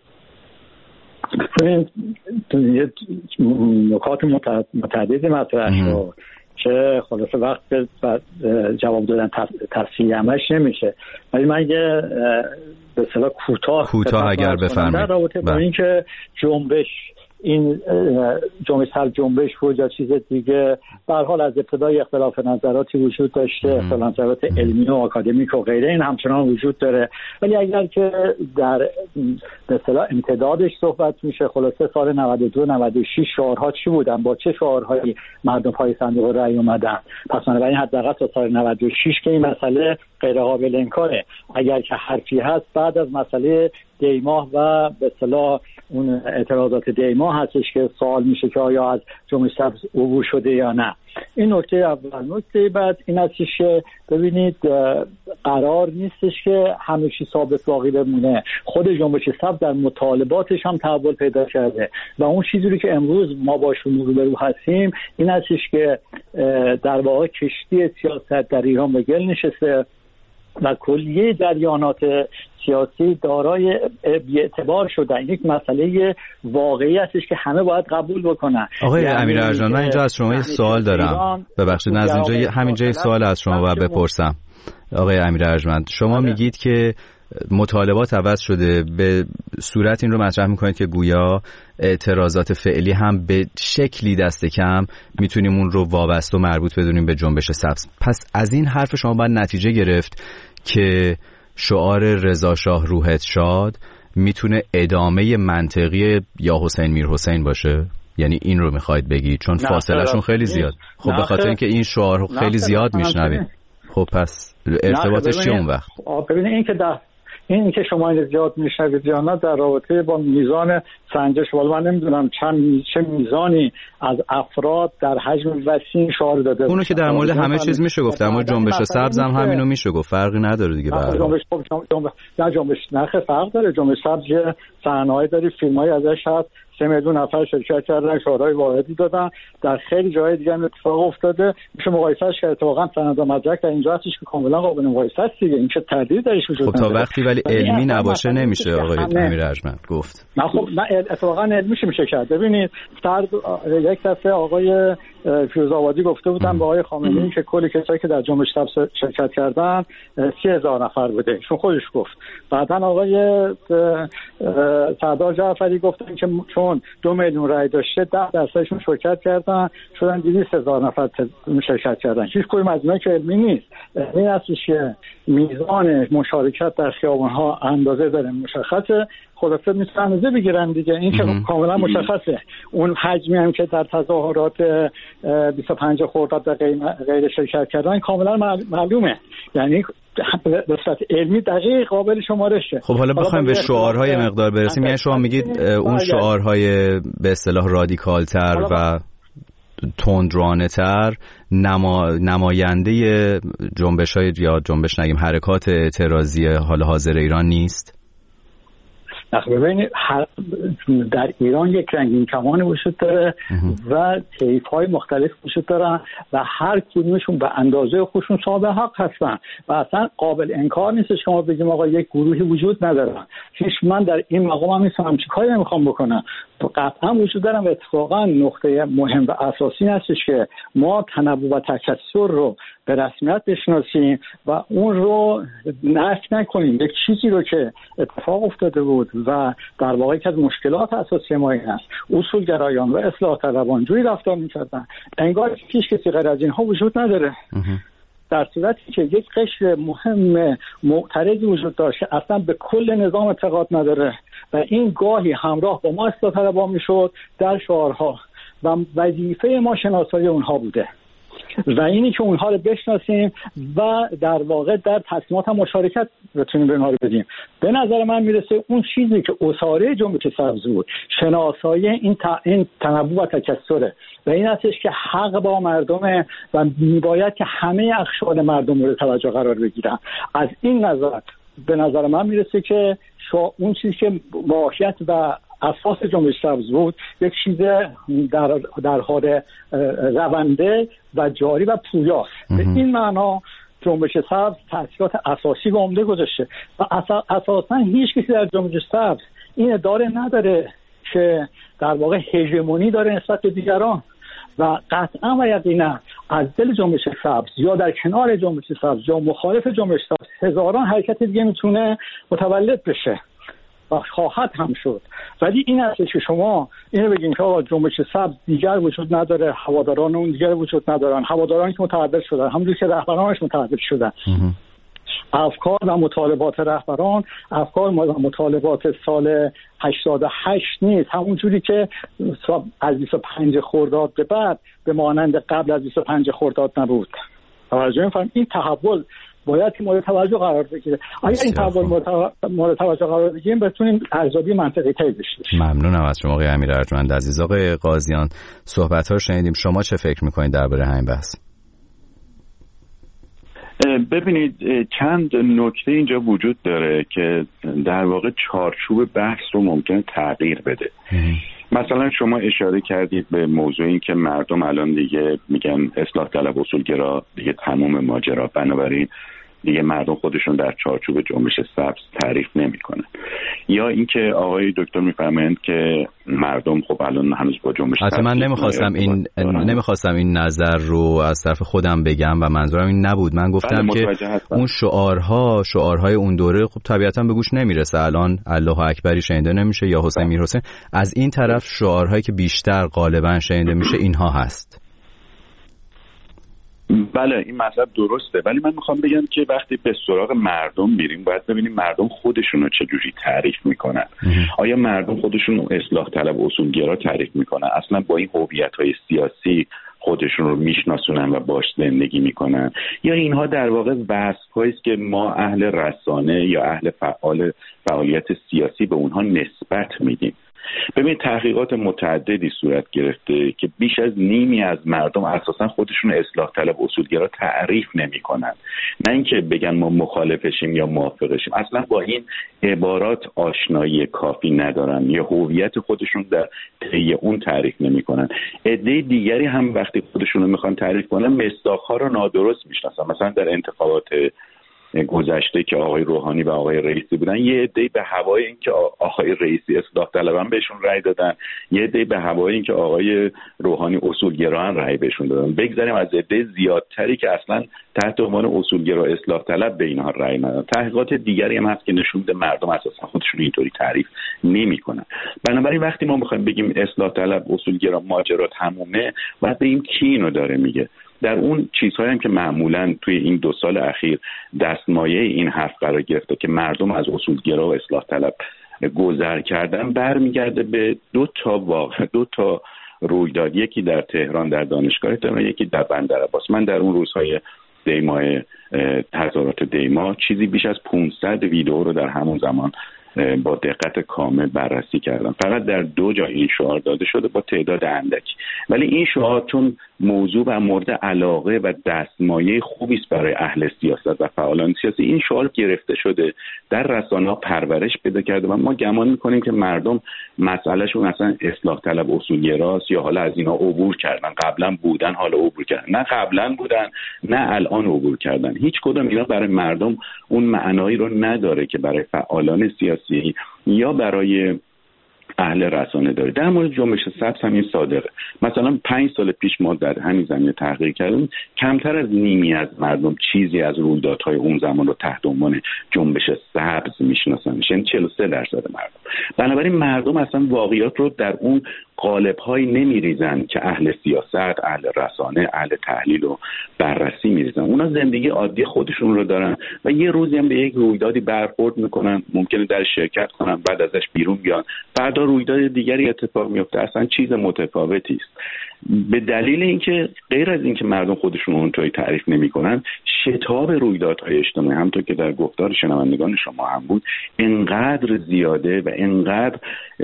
نکات متعددی مطرح شد که خلاصه وقت جواب دادن تفصیلی همش نمیشه، ولی من یه به اصطلاح کوتاه کوتاه اگر بفرمایید در رابطه با اینکه جنبش این جنبش سبز جنبش بود یا چیز دیگه، به هر حال از ابتدای اختلاف نظراتی وجود داشته، اختلاف نظرات علمی و آکادمیک و غیره این همچنان وجود داره. ولی اگر که در به اصطلاح امتدادش صحبت میشه، خلاصه سال نود و دو نود و شش شعارها چی بودن، با چه شعارهایی مردم پای صندوق رأی اومدن، پس بنابراین حداقل تا سال نود و شش که این مسئله غیر قابل انکاره. اگر که حرفی هست بعد از مسئله دیماه و به اصطلاح اون اعتراضات دیماه هستش که سوال میشه که آیا از جنبش سبز عبور شده یا نه. این نکته اول. نکته بعد این هستش که ببینید قرار نیستش که همه چی ثابت باقی بمونه. خود جنبش سبز در مطالباتش هم تحول پیدا کرده و اون چیزی رو که امروز ما باشون روبرو هستیم این هستش که در واقع کشتی سیاست در ایران به گل نشسته و کلیه جریانات سیاسی دارای بی‌اعتبار شدن. یک مسئله واقعی هستش که همه باید قبول بکنن. آقای یعنی امیر ارجان، من اینجا از شما یه سوال دارم، ببخشید نه از اینجا همینجا یه سوال از شما باید بپرسم. آقای امیر ارجان، شما میگید که مطالبات عوض شده، به صورت این رو مطرح میکنید که گویا اعتراضات فعلی هم به شکلی دست کم میتونیم اون رو وابسته و مربوط بدونیم به جنبش سبز. پس از این حرف شما باید نتیجه گرفت که شعار رضا شاه روحت شاد میتونه ادامه منطقی یا حسین میر حسین باشه؟ یعنی این رو میخواید بگید؟ چون فاصله شون خیلی زیاد. خب به خاطر اینکه این شعار خیلی زیاد میشنویم. خب پس ارتباطش چیه اون وقت؟ ببینید این که در این که شما این زیاد میشنوید یا نه در رابطه با میزان سنجش، ولی من نمیدونم چند چه میزانی از افراد در حجم وسیع شعار داده. اونو که در مورد همه چیز میشه گفت، اما جنبش سبز هم همینو میشه گفت، فرقی نداره دیگه. برای جنبش جنبش نه جنبش نخ فرق داره. جنبش سبز صحنه‌ای داره، فیلم‌های ازش هست، سه میلیون نفر شرکت کردن، شعارهای واحدی دادن. در خیلی جای دیگه هم اتفاق افتاده، میشه مقایسهش کرد. اتفاقا سند و مدرک در اینجا هستش که کاملا قابل مقایسه است دیگه، این که تردید درش وجود نداره. خب تا وقتی ولی علمی نباشه نمیشه آقای امیر ارجمند گفت. نه خب نه اتفاقا علمی میشه کرد. ببینید فرد یک دفعه آقای فیروزآبادی گفته بودن به آقای خامنه‌ای که کل کسایی که در جنبش سبز شرکت کردن سی هزار نفر بوده، چون خودش گفت. بعدن آقای سردار جعفری گفتن که چون دو میلیون رای داشته ده درصدشون شرکت کردن، شدن دویست هزار نفر شرکت کردن. هیچ کدوم از اینا که علمی نیست. این هستش که میزان مشارکت در خیابان‌ها اندازه داره مشخصه، خلاصه میتونن اندازه بگیرن دیگه. این که کاملا مشخصه. اون حجمی هم که در تظاهرات بیست و پنج خرداد در غیر شرکت کردن کاملا معلومه، یعنی به صورت علمی دقیق قابل شمارشه. خب حالا بخوایم به شعارهای مقدار برسیم، یعنی شما میگید اون شعارهای به اصطلاح رادیکال‌تر و تندروانه‌تر نما... نماینده جنبش‌های یا جنبش نگیم حرکات اعتراضی حال حاضر ایران نیست؟ ببینید در ایران یک رنگین کمان وجود داره و طیف‌های مختلف وجود دارن و هر کدومشون به اندازه خودشون صاحب حق هستن و اصلا قابل انکار نیستش که ما بگیم آقا یک گروهی وجود ندارن. هیچ من در این مقام هم نیستم چه کاری نمیخوام بکنم، قطعا وجود دارن و اتفاقا نقطه مهم و اساسی هستش که ما تنوع و تکثر رو به رسمیت بشناسیم و اون رو نفی نکنیم. یک چیزی رو که اتفاق افتاده بود و در واقع که از مشکلات اساسی ما این است، اصولگرایان و اصلاح طلبان جوری رفتار می‌کردن انگار هیچ کسی غیر از اینها وجود نداره، در صورتی که یک قشر مهم معترضی وجود داشت که اصلا به کل نظام اعتقاد نداره و این گاهی همراه با ما اصلاح طلبان میشد در شعارها و وظیفه ما شناسایی اونها بوده و اینی که اونها رو بشناسیم و در واقع در تصمیمات هم مشارکت بتونیم به اونها رو بدیم. به نظر من میرسه اون چیزی که اساره جنبش سبز بود شناسایی این, ت... این تنوع و تکثره و این هستش که حق با مردمه و میباید که همه اقشار مردم رو توجه قرار بگیرن. از این نظر به نظر من میرسه که شا... اون چیزی که ماهیت و اساس جنبش سبز بود یک چیز در در حال رونده و جاری و پویاست. به این معنا جنبش سبز تأثیرات اساسی و عمده گذاشته و اساسا هیچ کسی در جنبش سبز این ادعا نداره که در واقع هژمونی داره نسبت به دیگران و قطعا و یقینا از دل جنبش سبز یا در کنار جنبش سبز یا مخالف جنبش سبز هزاران حرکت دیگه میتونه متولد بشه و خواهد هم شد. ولی این است که شما اینو بگین که آقا جنبش سبز دیگر وجود نداره، هواداران اون دیگر وجود ندارن، هوادارانی که متعدد شدن همونجوری که رهبرانش متعدد شدن. افکار و مطالبات رهبران افکار و مطالبات سال هشتاد و هشت نیست، همونجوری که از بیست و پنج خرداد به بعد به مانند قبل از بیست و پنج خرداد نبود. توجه می‌فرمایید این تحول باید مورد توجه قرار بگیره. اگر این تحول مورد توجه قرار بگیریم بتونیم ارزیابی منطقی تری داشته باشیم. ممنونم از شما آقای امیر ارجمند عزیز. آقای قاضیان صحبت‌ها رو شنیدیم، شما چه فکر می‌کنید درباره همین بحث؟ ببینید چند نکته اینجا وجود داره که در واقع چارچوب بحث رو ممکن تغییر بده. مثلا شما اشاره کردید به موضوع این که مردم الان دیگه میگن اصلاح طلب اصولگرا دیگه تمام ماجرا، بنابراین دیگه مردم خودشون در چارچوب جنبش سبز تعریف نمیکنن. یا اینکه آقای دکتر میفرمایند که مردم خب الان هنوز با جنبش سبز. من نمیخواستم این نمیخواستم این نظر رو از طرف خودم بگم و منظورم این نبود. من گفتم که اون شعارها شعارهای اون دوره خب طبیعتا به گوش نمیرسه. الان الله اکبری شنیده نمیشه یا حسین میر حسین. از این طرف شعارهایی که بیشتر غالبا شنیده میشه اینها هست. بله این مطلب درسته، ولی من میخوام بگم که وقتی به سراغ مردم میریم باید ببینیم مردم خودشون رو چجوری تعریف میکنن. آیا مردم خودشون رو اصلاح طلب اصولگرا تعریف میکنن، اصلا با این هویت‌های سیاسی خودشون رو میشناسونن و باش زندگی میکنن، یا اینها در واقع وصف‌هایی است که ما اهل رسانه یا اهل فعال فعالیت سیاسی به اونها نسبت میدیم. ببین تحقیقات متعددی صورت گرفته که بیش از نیمی از مردم اساسا خودشون اصلاح طلب اصولگرا تعریف نمی‌کنن. نه اینکه بگن ما مخالفشیم یا موافقشیم، اصلا با این عبارات آشنایی کافی ندارن یا هویت خودشون در طی اون تعریف نمی‌کنن. عده دیگری هم وقتی خودشون رو میخوان تعریف کنن مصداق‌ها رو نادرست میشناسن. مثلا در انتخابات گذشته که آقای روحانی و آقای رئیسی بودن، یه عده به هوای این که آقای رئیسی اصلاح طلبن بهشون رأی دادن، یه عده به هوای این که آقای روحانی اصولگرایان رأی بهشون دادن. بگذاریم از عده زیادتری که اصلا تحت عنوان اصولگرا اصلاح طلب به اینها رأی ندادن. تحقیقات دیگری هم هست که نشون میده مردم اساسا خودشون اینطوری تعریف نمی‌کنن. بنابراین وقتی ما می‌خوایم بگیم اصلاح طلب اصولگرا ماجرا تمومه، باید ببینیم کی اینو داره میگه. در اون چیزهایی هم که معمولاً توی این دو سال اخیر دستمایه این حرف قرار گرفته که مردم از اصولگرا و اصلاح طلب گذر کردن، برمیگرده به دو تا واقع دو تا رویداد، یکی در تهران در دانشگاه تهران، یکی در بندرعباس. من در اون روزهای دیماه تظاهرات دیما چیزی بیش از پانصد ویدئو رو در همون زمان با دقت کامل بررسی کردم. فقط در دو جا این شعار داده شده با تعداد اندکی، ولی این شعار چون موضوع و مورد علاقه و دستمایه خوبی است برای اهل سیاست و فعالان سیاسی، این شعار گرفته شده در رسانه‌ها پرورش پیدا کرده و ما گمان می‌کنیم که مردم مسئلهشون اصلا اصلاح طلب اصولگراست یا حالا از اینا عبور کردن، قبلا بودن حالا عبور کردن، نه قبلا بودن نه الان عبور کردن. هیچ کدوم اینا برای مردم اون معنایی رو نداره که برای فعالان سیاسی یا برای اهل رسانه داره. در مورد جنبش سبز هم این صادقه. مثلا پنج سال پیش ما در همین زمینه تحقیق کردیم، کمتر از نیمی از مردم چیزی از رویدادهای اون زمان رو تحت عنوان جنبش سبز میشناسن، یعنی چهل و سه درصد مردم. بنابراین مردم اصلا واقعیات رو در اون قالب‌هایی نمی‌ریزن که اهل سیاست، اهل رسانه، اهل تحلیل و بررسی می‌ریزن. اونا زندگی عادی خودشون رو دارن و یه روزی هم به یک رویدادی برخورد میکنن، ممکنه در شرکت کنن، بعد ازش بیرون بیان، بعدا رویداد دیگری اتفاق میفته، اصلا چیز متفاوتی است. به دلیل اینکه غیر از اینکه مردم خودشون اونطوری تعریف نمی‌کنن، شتاب رویدادهای اجتماعی همونطور که در گفتار شنوندگان شما هم بود انقدر زیاده و انقدر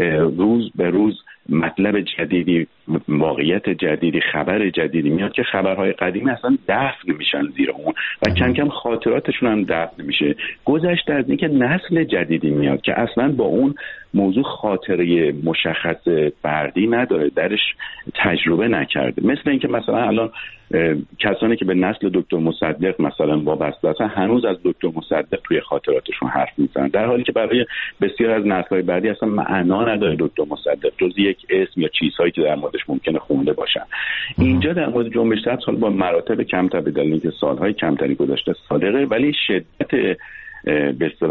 روز به روز مطلب جدیدی، واقعیت جدیدی، خبر جدیدی میاد که خبرهای قدیمی اصلا دفن میشن زیر اون و کم کم خاطراتشون هم دفن میشه. گذشته از اینکه نسل جدیدی میاد که اصلا با اون موضوع خاطره مشخص فردی نداره، درش تجربه نکرده. مثل اینکه مثلا الان کسانی که به نسل دکتر مصدق مثلا وابسته هستن هنوز از دکتر مصدق توی خاطراتشون حرف میزنن، در حالی که برای بسیار از نسل‌های بعدی اصلا معنا نداره دکتر مصدق جز یک اسم یا چیزهایی که در موردش ممکنه خونده باشن. اینجا در مورد جنبش سبز با مراتب کمتر به دلیل اینکه سالهای کمتری گذشته صادقه، ولی شدت به اصطلاح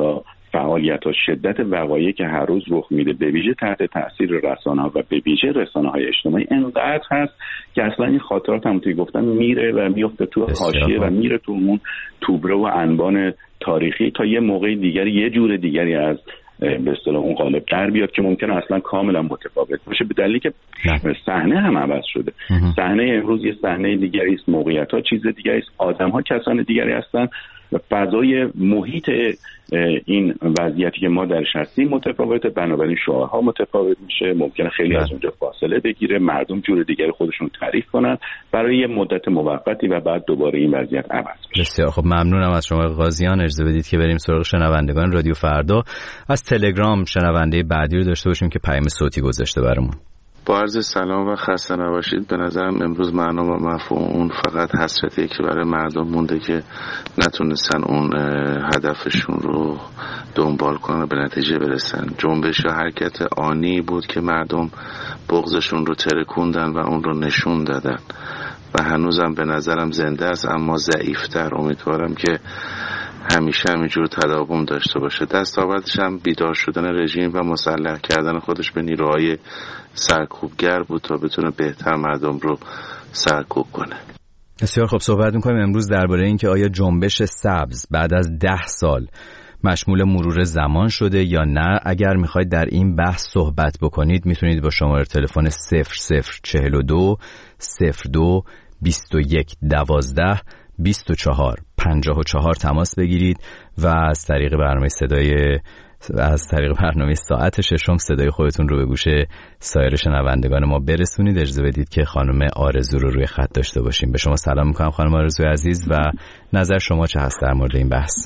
فعالیت و شدت وقایعی که هر روز رخ میده به ویژه تحت تاثیر رسانه‌ها و به ویژه رسانه‌های اجتماعی انقدر هست که اصلا این خاطرات هم توی گفتن میره و میفته تو حاشیه و میره تو اون توبره و انبان تاریخی تا یه موقع دیگری یه جور دیگری از به اصطلاح اون قالب در بیاد که ممکنه اصلا کاملا متفاوت باشه، به دلیلی که صحنه هم عوض شده. صحنه امروز یه صحنه دیگری است، موقعیت‌ها چیز دیگری است، آدم‌ها کسان دیگری هستن و فضای محیط این وضعیتی که ما درش هستیم متفاوته، بنابراین شعارها متفاوت میشه، ممکنه خیلی از اونجا فاصله بگیره، مردم جور دیگری خودشون تعریف کنن برای یه مدت موقتی و بعد دوباره این وضعیت عوض بشه. بسیار خب، ممنونم از شما قاضیان. اجازه بدید که بریم سراغ شنوندگان رادیو فردا. از تلگرام شنونده بعدی رو داشته باشیم که پیام صوتی گذاشته برامون. با عرض سلام و خسته نباشید. به نظرم امروز معنا و مفهوم اون فقط حسرتیه که برای مردم مونده که نتونستن اون هدفشون رو دنبال کنن و به نتیجه برسن. جنبش و حرکت آنی بود که مردم بغضشون رو ترکوندن و اون رو نشون دادن و هنوزم به نظرم زنده است، اما ضعیفتر. امیدوارم که همیشه همینجور تداوم داشته باشه. دستاوردش هم بیدار شدن رژیم و مسلح کردن خودش به نیروهای سرکوبگر بود تا بتونه بهتر مردم رو سرکوب کنه. بسیار خوب، صحبت می‌کنیم امروز درباره این که آیا جنبش سبز بعد از ده سال مشمول مرور زمان شده یا نه. اگر میخواید در این بحث صحبت بکنید میتونید با شماره تلفن صفر صفر چهل و دو صفر دو بیست و یک دوازده بیست و چهار پنجاه و چهار تماس بگیرید و از طریق برنامه صدای از طریق برنامه ساعت ششم صدای خودتون رو به گوش سایر شنوندگان ما برسونید. اجازه بدید که خانم آرزو رو روی خط داشته باشیم. به شما سلام میکنم خانم آرزوی عزیز و نظر شما چه هست در مورد این بحث؟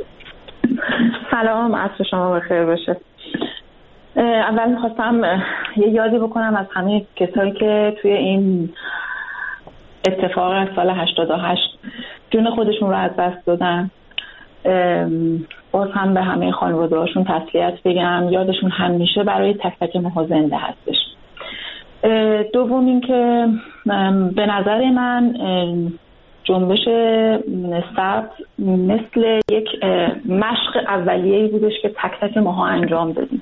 سلام، عصر شما بخیر باشه. اول میخواستم یه یادی بکنم از همه کسایی که توی این اتفاق از سال هشتاد و هشت جون خودشون رو از دست دادن. باز هم به همه خانواده هاشون تسلیت بگم، یادشون همیشه برای تک تک ما زنده هستش. دوم این که به نظر من جنبش سبز مثل یک مشق اولیه‌ای بودش که تک تک ماها انجام دادیم.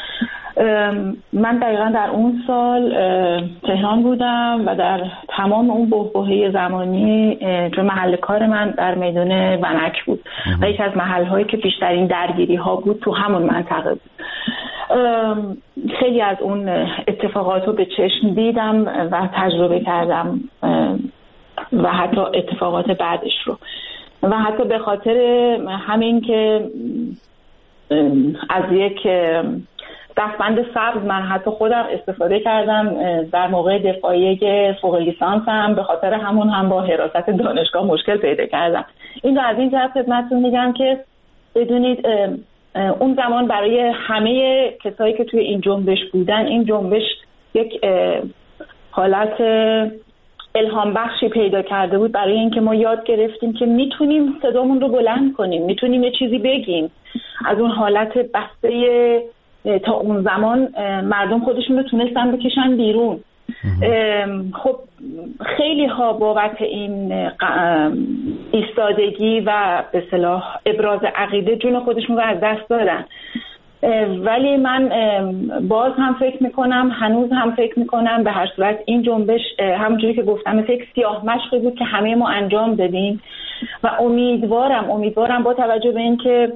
من دقیقا در اون سال تهران بودم و در تمام اون بحبوحه زمانی چون محل کار من در میدان ونک بود و یکی از محل‌هایی که بیشترین درگیری ها بود تو همون منطقه بود. خیلی از اون اتفاقات رو به چشم دیدم و تجربه کردم و حتی اتفاقات بعدش رو و حتی به خاطر همین که از یک دستبند سبز من حتی خودم استفاده کردم در موقع دفاعیه فوق لیسانسم، به خاطر همون هم با حراست دانشگاه مشکل پیدا کردم. این رو از این جهت خدمتتون میگم که بدونید اون زمان برای همه کسایی که توی این جنبش بودن این جنبش یک حالت الهام بخشی پیدا کرده بود برای اینکه ما یاد گرفتیم که میتونیم صدامون رو بلند کنیم، میتونیم یه چیزی بگیم. از اون حالت بسته تا اون زمان مردم خودشون رو تونستن بکشن بیرون. خب خیلی ها بابت این ایستادگی و به اصطلاح ابراز عقیده جون خودشون رو از دست دادن، ولی من باز هم فکر میکنم هنوز هم فکر میکنم به هر صورت این جنبش همونجوری که گفتم مثل یک سیاه مشقی بود که همه ما انجام دادیم و امیدوارم امیدوارم با توجه به این که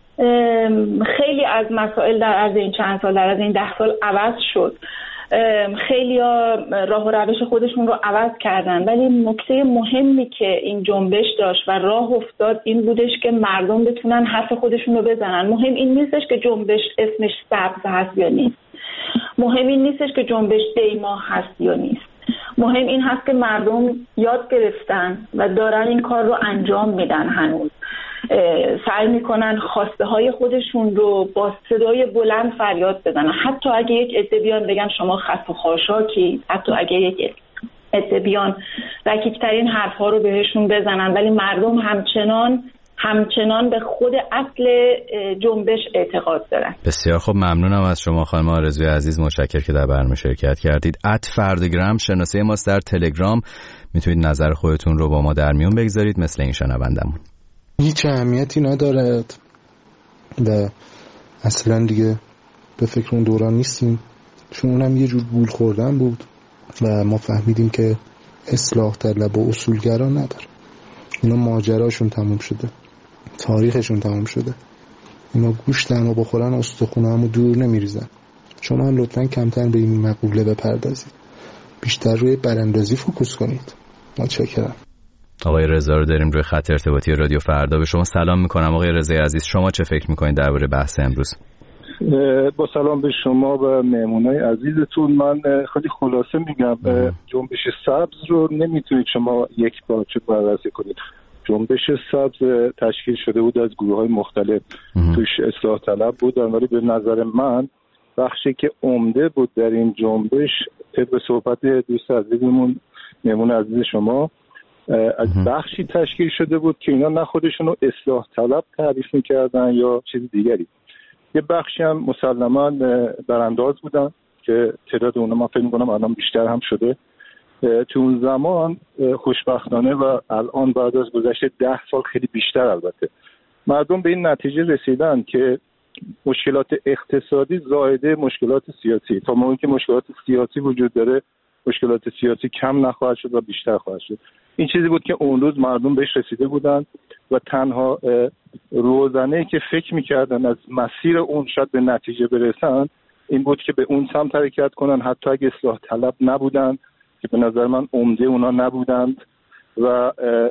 خیلی از مسائل در عرض این چند سال در عرض این ده سال عوض شد، خیلی ها راه و روش خودشون رو عوض کردن، ولی نکته مهمی که این جنبش داشت و راه افتاد این بودش که مردم بتونن حرف خودشون رو بزنن. مهم این نیستش که جنبش اسمش سبز هست یا نیست، مهم این نیستش که جنبش دیما هست یا نیست، مهم این هست که مردم یاد گرفتن و دارن این کار رو انجام میدن، هنوز سعی میکنن خواسته های خودشون رو با صدای بلند فریاد بزنن، حتی اگه یک عده بیان بگن شما خس و خاشاکی، حتی اگه یک عده بیان رکیکترین حرف ها رو بهشون بزنن، ولی مردم همچنان همچنان به خود اصل جنبش اعتقاد دارن. بسیار خب، ممنونم از شما خانم آرزوی عزیز، متشکرم که در برنامه شرکت کردید. ات فردگرام شناسه ماست در تلگرام، میتونید نظر خودتون رو با ما در میون بگذارید مثل این شنوندمون. هیچ اهمیتی ندارد و اصلا دیگه به فکر اون دوران نیستیم، چون اونم یه جور گول خوردن بود و ما فهمیدیم که اصلاح طلب و اصولگرا نداره. اینا ماجراشون تموم شده، تاریخشون تموم شده. اینا گوشت ما بخورن استخونه همو دور نمیریزن. شما لطفاً کمتر به این مقوله بپردازید، بیشتر روی براندازی فوکوس کنید. متشکرم. آقای رضا رو داریم روی خط ارتباطی رادیو فردا. به شما سلام میکنم آقای رضا عزیز. شما چه فکر میکنید درباره بحث امروز؟ با سلام به شما و مهمونای عزیزتون. من خیلی خلاصه میگم، جنبش سبز رو نمیتونید شما یک پارچه بررسی کنید. جنبش سبز تشکیل شده بود از گروه‌های مختلف، توش اصلاح طلب بودن، ولی به نظر من بخشی که عمده بود در این جنبش، طبق صحبت دوست عزیزمون مهمون عزیز شما، از بخشی تشکیل شده بود که اینا نه خودشون رو اصلاح طلب تعریف میکردن یا چیز دیگری. یه بخشی هم مسلماً برانداز بودن که تعداد اونا من فکر می‌کنم الان بیشتر هم شده. تو اون زمان خوشبختانه و الان بعد از گذشت ده سال خیلی بیشتر، البته مردم به این نتیجه رسیدن که مشکلات اقتصادی زائده مشکلات سیاسی. تا موقعی که مشکلات سیاسی وجود داره، مشکلات سیاسی کم نخواهد شد و بیشتر خواهد شد. این چیزی بود که اون روز مردم بهش رسیده بودن و تنها روزنه‌ای که فکر می‌کردن از مسیر اون شاید به نتیجه برسن این بود که به اون سمت حرکت کنن، حتی اگه اصلاح طلب نبودن که به نظر من عمده اونا نبودند و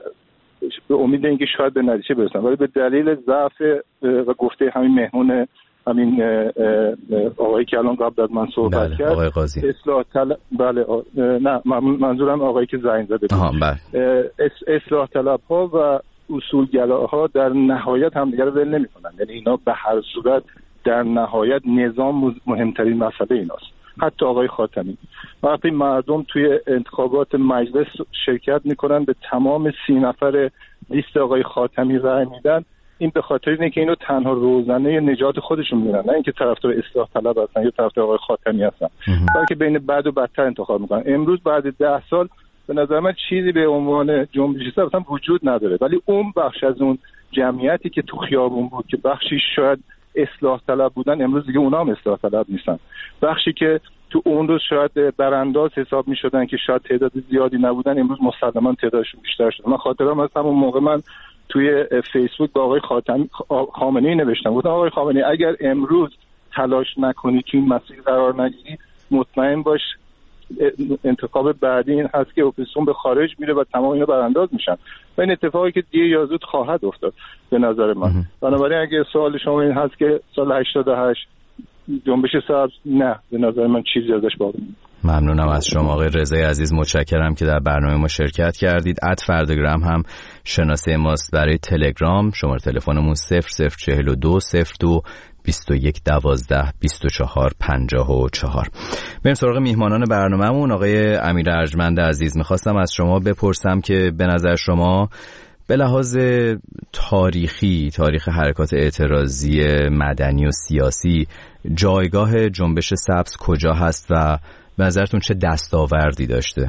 به امید اینکه شاید به نتیجه برسن، ولی به دلیل ضعف و گفته همین مهمون همین آقایی که الان قبل از من صحبت بله، کرد، آقای قاضی اصلاح طلب بله نه منظورم آقایی که زنگ زده بود، اصلاح طلب ها و اصولگراها در نهایت همدیگه رو ول نمی‌کنن. یعنی اینا به هر صورت در نهایت نظام مهمترین مسئله ایناست. حتی آقای خاتمی وقتی مردم توی انتخابات مجلس شرکت میکنن به تمام سی نفر لیست آقای خاتمی رأی میدن، این به خاطر اینه که اینو تنها روزنه نجات خودشون میدونن، نه اینکه طرفدار اصلاح طلب هستن یا طرفدار آقای خاتمی هستن، بلکه بین بد و بدتر انتخاب میکنن. امروز بعد ده سال به نظر من چیزی به عنوان جنبش سبز اصلا وجود نداره، ولی اون بخش از اون جمعیتی که تو خیابون بود که بخشی شاید اصلاح طلب بودن، امروز دیگه اونا هم اصلاح طلب نیستن. بخشی که تو اون روز شاید برانداز حساب می‌شدن که شاید تعداد زیادی نبودن، امروز مسلماً تعدادشون بیشتر شده. من خاطرم از همون موقع من توی فیسبوک با آقای خاتمی خامنه‌ای نوشتم، گفتم آقای خامنه‌ای اگر امروز تلاش نکنی که این مسیر قرار نگیری، مطمئن باش انتخاب بعدی این هست که اپوزیسیون به خارج میره و تمام اینا برانداز میشن و این اتفاقی که دیر یا زود خواهد افتاد به نظر من. بنابراین اگه سوال شما این هست که سال هشتاد و هشت جنبش سبز، نه به نظر من چیزی ازش باقی نمیمونه. ممنونم از شما آقای رضای عزیز، متشکرم که در برنامه ما شرکت کردید. ات فرداگرام هم شناسه ماست برای تلگرام. شماره تلفنمون صفر صفر چهل و دو صفر دو بیست و یک دوازده بیست و چهار پنجاه و چهار. بریم سراغ میهمانان برنامه‌مون. آقای امیر ارجمند عزیز، میخواستم از شما بپرسم که به نظر شما به لحاظ تاریخی، تاریخ حرکات اعتراضی مدنی و سیاسی، جایگاه جنبش سبز کجا هست و به نظرتون چه دستاوردی داشته؟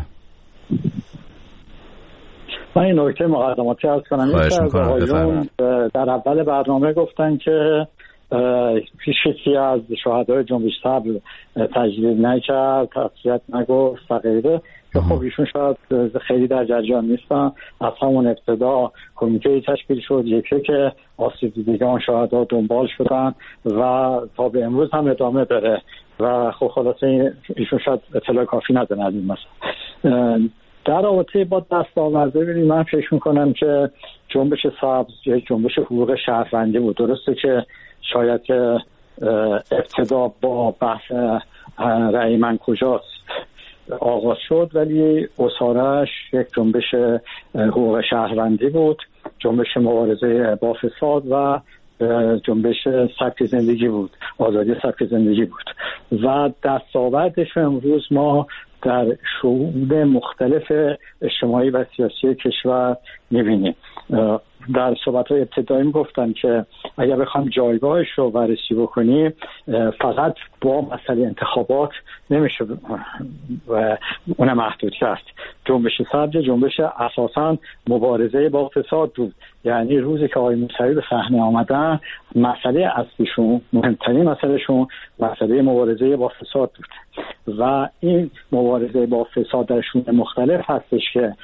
من این نکته مقدماتی عرض کنم. خواهش میکنم. در اول برنامه گفتن که هیچ کسی از شهدای جنبش سبز تجدید نکرد، تسلیت نگفت و غیره، که خب ایشون شاید خیلی در جریان نیستن. از همون ابتدا کمیته تشکیل شد، یکی که آسیب دیدگان شهدا دنبال شدن و تا به امروز هم ادامه داره و خب خلاصه ایشون شاید اطلاع کافی ندارن از این مسئله. در رابطه با دستاورده ببینید، من فکر میکنم که جنبش سبز یک جنبش حقوق شهروندی بود. درسته که شاید که ابتدا با بحث رأی من کجاست آغاز شد، ولی اصارش یک جنبش حقوق شهروندی بود، جنبش مبارزه با فساد و جنبش سبک زندگی بود، آزادی سبک زندگی بود و دستاوردش امروز ما در شعوب مختلف اجتماعی و سیاسی کشور می‌بینیم. در صحبت‌های ابتدایی گفتن که اگر بخوام جایگاهش رو بررسی بکنیم فقط با مسئله انتخابات نمیشه و اون محدود کرد. جنبش سبز جنبش اساساً مبارزه با فساد بود، یعنی روزی که آقای موسوی به صحنه آمدن مسئله اصلیشون، مهمترین مسئلهشون مسئله مبارزه با فساد بود و این مبارزه با فساد در شون مختلف هستش که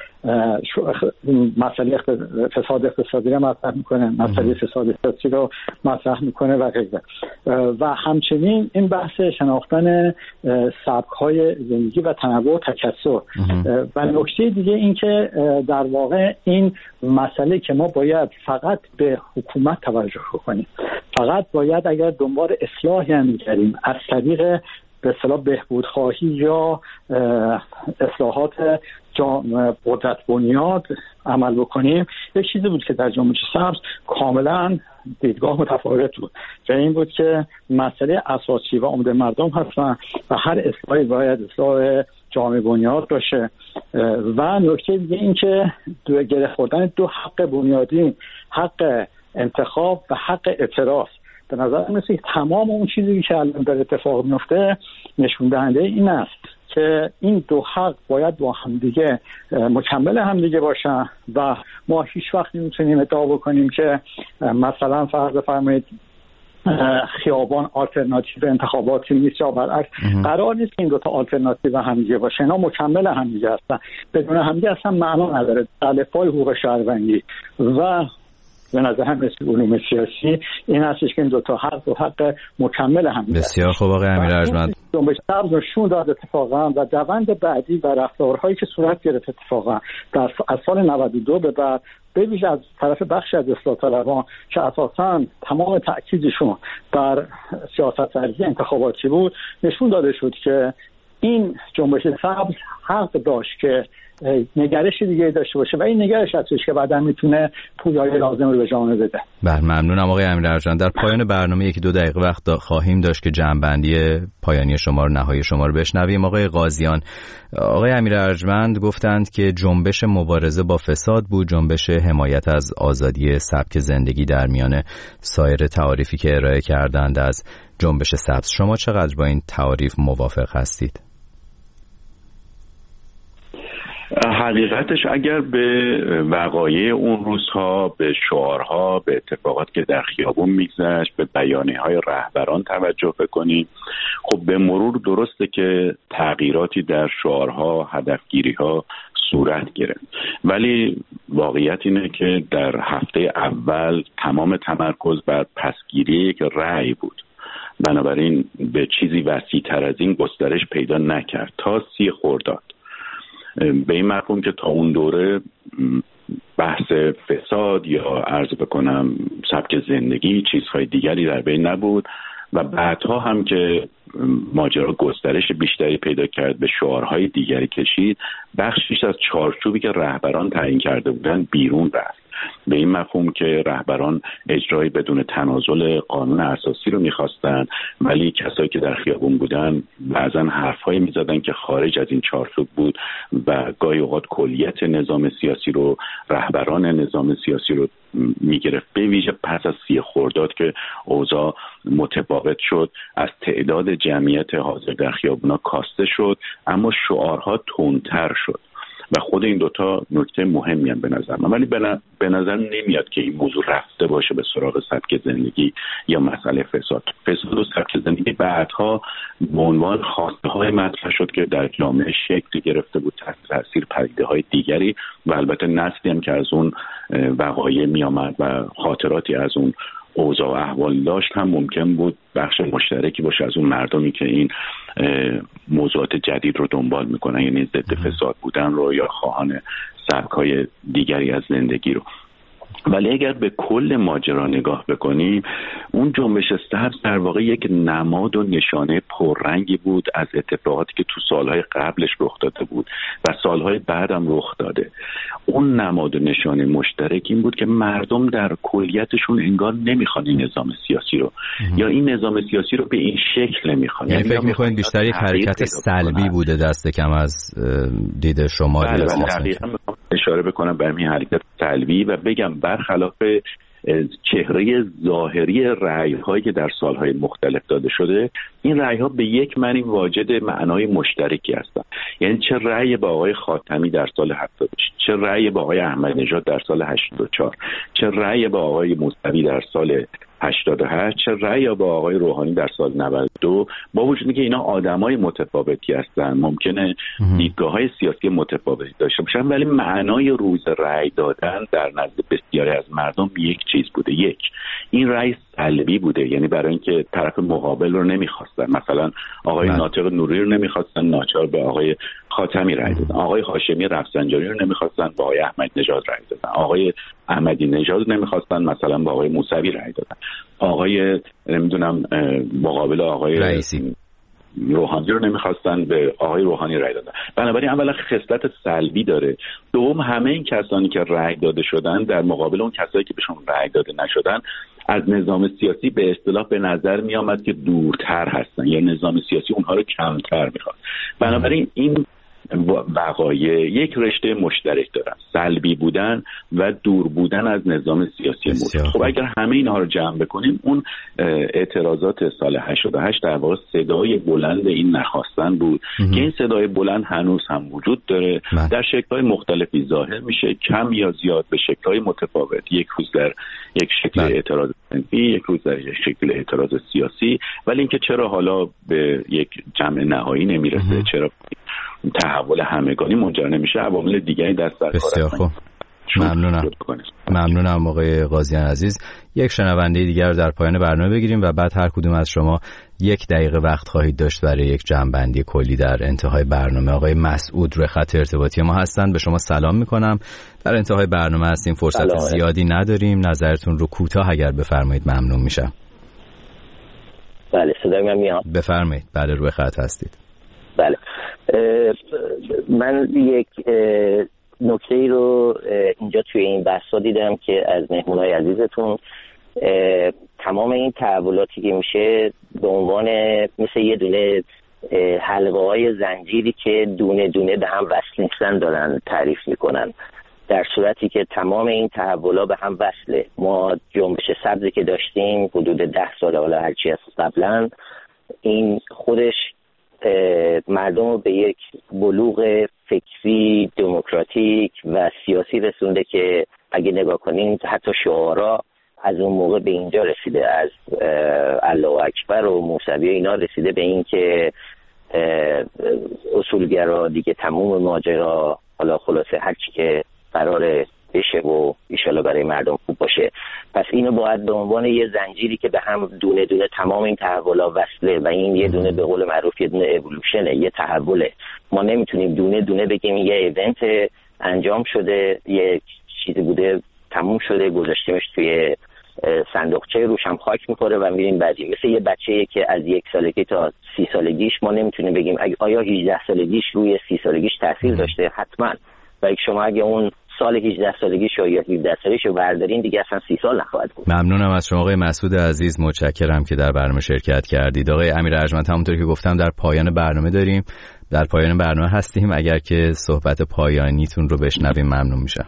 مسئله فساد اقتصادی رو مطرح میکنه، مسئله فساد سیاسی رو مطرح میکنه و غیره. و همچنین این بحث شناختن سبک‌های زندگی و تنوع و تکثر. و نکته دیگه این که در واقع این مسئله که ما باید فقط به حکومت توجه کنیم، فقط باید اگر دنبال اصلاحی هم می‌کردیم از طریق به اصطلاح بهبود خواهی یا اصلاحات قدرت بنیاد عمل بکنیم، یک چیزی بود که در جنبش سبز کاملا دیدگاه متفاوت بود و این بود که مسئله اساسی و عمده مردم هستن و هر اصلاحی باید اصلاح جامعه بنیاد باشه. و نکته دیگه این که دو گره خوردن دو حق بنیادی، حق انتخاب و حق اعتراض، به نظر مثل تمام اون چیزی که الان در اتفاق میفته نشون دهنده این است که این دو حق باید با همدیگه مکمل همدیگه باشن و ما هیچ وقت نمیتونیم ادعا بکنیم که مثلا فرض بفرمایید خیابان آلترناتیو انتخاباتی نیست یا برعکس. قرار نیست که این دوتا آلترناتیو همدیگه باشه، اینا مکمل همدیگه هستن، بدون همدیگه اصلا معنا نداره. الفبای حقوق شهروندی و به نظر هم مثل علوم سیاسی این هستش که این دوتا حق و حق مکمل هم. بسیار خوب آقای امیر ارجمند. جنبش سبز نشون داد اتفاقا و دوند بعدی و رفتارهایی که صورت گرفت اتفاقا در از سال نود و دو به بعد به ویژه از طرف بخش از اصلاح طلبان که اساساً تمام تأکیدشون بر سیاست ورزی انتخاباتی بود، نشون داده شد که این جنبش سبز حق داشت که نگرش دیگه داشته باشه و این نگرش هستش که بعدا میتونه پویای لازم رو به جامعه بده. بله ممنونم آقای امیر ارجمند. در پایان برنامه یکی دو دقیقه وقت خواهیم داشت که جمع‌بندی پایانی شما رو نهایی شما رو بشنویم. آقای قاضیان، آقای امیر ارجمند گفتند که جنبش مبارزه با فساد بود، جنبش حمایت از آزادی سبک زندگی در میان سایر تعاریفی که ارائه کردند از جنبش سبز. شما چقدر با این تعاریف موافق هستید؟ حقیقتش اگر به وقایع اون روزها، به شعارها، به اتفاقات که در خیابون میگذشت، به بیانیه‌های رهبران توجه بکنیم، خب به مرور درسته که تغییراتی در شعارها، هدفگیری‌ها صورت گرفت، ولی واقعیت اینه که در هفته اول تمام تمرکز بر پسگیری یک رأی بود، بنابراین به چیزی وسیع‌تر از این گسترش پیدا نکرد تا سی خرداد. به این مفهوم که تا اون دوره بحث فساد یا عرض بکنم سبک زندگی چیزهای دیگری در بین نبود و بعدها هم که ماجرا گسترش بیشتری پیدا کرد، به شعارهای دیگری کشید، بخشیش از چارچوبی که رهبران تعیین کرده بودن بیرون رفت. به این مفهوم که رهبران اجرای بدون تنازل قانون اساسی رو می‌خواستن، ولی کسایی که در خیابون بودن بعضن حرفایی می‌زدن که خارج از این چارچوب بود و گاهی اوقات کلیت نظام سیاسی رو، رهبران نظام سیاسی رو می‌گرفت. به ویژه پس از سی خرداد که اوضاع متفاوت شد، از تعداد جمعیت حاضر در خیابونا کاسته شد، اما شعارها تندتر شد و خود این دوتا نکته مهمی هم به نظر من، ولی به نظر نمیاد که این موضوع رفته باشه به سراغ سبک زندگی یا مسئله فساد. فساد و سبک زندگی بعدها به عنوان خواسته های مطرح شد که در جامعه شکل گرفته بود تحت تاثیر پدیده های دیگری و البته نسلی هم که از اون وقایع می آمد و خاطراتی از اون اوضاع و احوال داشت هم ممکن بود بخش مشترکی باشه از اون مردمی که این موضوعات جدید رو دنبال میکنن، یعنی ضد فساد بودن رو یا خواهان سبک‌های دیگری از زندگی رو. ولی اگر به کل ماجرا نگاه بکنیم، اون جنبش سبز در واقع یک نماد و نشانه پررنگی بود از اتفاقاتی که تو سالهای قبلش رخ داده بود و سالهای بعدم رخ داده. اون نماد و نشانه مشترک این بود که مردم در کلیتشون انگار نمیخوان این نظام سیاسی رو اه. یا این نظام سیاسی رو به این شکل نمیخوان. یعنی فکر می‌کنید بیشتر یک حرکت سلبی بوده دست کم از دید شما؟ بله اشاره بکنم به همین حرکت سلبی و بگم برخلاف چهره ظاهری رأی‌هایی که در سالهای مختلف داده شده، این رأی‌ها به یک معنی واجد معنای مشترکی هستند. یعنی چه رأی با آقای خاتمی در سال هفتاد و شش، چه رأی با آقای احمدی نژاد در سال هشتاد و چهار، چه رأی با آقای موسوی در سال هشتاد و هشت، چه رأی با آقای روحانی در سال نود و دو، با وجودی که اینا آدمای متفاوتی هستن، ممکنه دیدگاه‌های سیاسی متفاوتی داشته باشن، ولی معنای روز رأی دادن در نزد بسیاری از مردم یک چیز بوده. یک، این رأی سلبی بوده، یعنی برای اینکه طرف مقابل رو نمیخواستن، مثلا آقای من. ناطق نوری رو نمیخواستن، ناچار به آقای خاتمی رأی دادن. آقای هاشمی رفسنجانی رو نمیخواستن، با آقای احمدی نژاد رأی دادن. آقای احمدی نژاد رو نمیخواستن، مثلا با آقای موسوی رأی دادن. آقای نمیدونم مقابل آقای رئیسی روحانی رو نمیخواستن، به آقای روحانی رأی دادن. بنابراین اولا خصلت سلبی داره. دوم، همه این کسانی که رأی داده شدن در مقابل اون کسایی که بهشون رأی داده نشدن، از نظام سیاسی به اصطلاح به نظر می آمد که دورتر هستن، یا نظام سیاسی اونها رو کمتر میخواد. بنابراین این وقایع یک رشته مشترک دارن، سلبی بودن و دور بودن از نظام سیاسی موجود. خب اگر همه اینها رو جمع بکنیم، اون اعتراضات سال هشتاد و هشت در واقع صدای بلند این نخواستن بود که این صدای بلند هنوز هم وجود داره، من. در شکل‌های مختلفی ظاهر میشه، کم یا زیاد به شکل‌های متفاوت، یک روز در یک شکل من. اعتراض صنفی، یک روز در یک شکل اعتراض سیاسی، ولی اینکه چرا حالا به یک جمع نهایی نمیرسه، مم. چرا تحول همگانی منجر نمیشه، عوامل دیگری دست در کار هستن. بسیار خوب، ممنونم. ممنونم آقای قاضیان عزیز. یک شنونده دیگر رو در پایان برنامه بگیریم و بعد هر کدوم از شما یک دقیقه وقت خواهید داشت برای یک جمع‌بندی کلی در انتهای برنامه. آقای مسعود روی خط ارتباطی ما هستند. به شما سلام میکنم. در انتهای برنامه هستیم، فرصت سلام. زیادی نداریم. نظرتون رو کوتاه اگر بفرمایید ممنون میشم. بله، صدای من میاد؟ بفرمایید. بله، روی خط هستید. بله، من یک نکته رو اینجا توی این بحثا دیدم که از مهمونای عزیزتون، تمام این تحولاتی که میشه به عنوان مثل یه دونه حلقه های زنجیری که دونه دونه به هم وصل نیستن دارن تعریف میکنن، در صورتی که تمام این تحولا به هم وصله. ما جنبش سبزی که داشتیم حدود ده سال حالا هرچی از قبلا، این خودش مردم رو به یک بلوغ فکری دموکراتیک و سیاسی رسونده که اگه نگاه کنیم حتی شعارا از اون موقع به اینجا رسیده، از الله اکبر و موسوی اینا رسیده به این که اصولگرا دیگه تموم ماجرا، حالا خلاصه هرچی که قراره بشه و ایشالا برای مردم خوب باشه. پس اینو باید به عنوان یه زنجیری که به هم دونه دونه تمام این تحولا وصله و این یه دونه به قول معروف یه دونه اِوولوشنه، یه تحوله. ما نمیتونیم دونه دونه بگیم یه ایونت انجام شده، یه چیزی بوده تموم شده گذاشتیمش توی صندوقچه روش هم خاک میخوره و میریم بعدی. مثل یه بچه‌ای که از یک سالگی تا سی سالگیش ما نمیتونیم بگیم آیا هجده سالگیش روی سی سالگیش تاثیر داشته، حتما. و شما اگه اون سال هجده سالگیش یا هفده سالگیش رو بردارین دیگه اصلا سی سال نخواهد بود. ممنونم از شما آقای مسعود عزیز، متشکرم که در برنامه شرکت کردید. آقای امیر ارجمند، همونطور که گفتم در پایان برنامه داریم، در پایان برنامه هستیم. اگر که صحبت پایانیتون رو بشنویم ممنون میشم.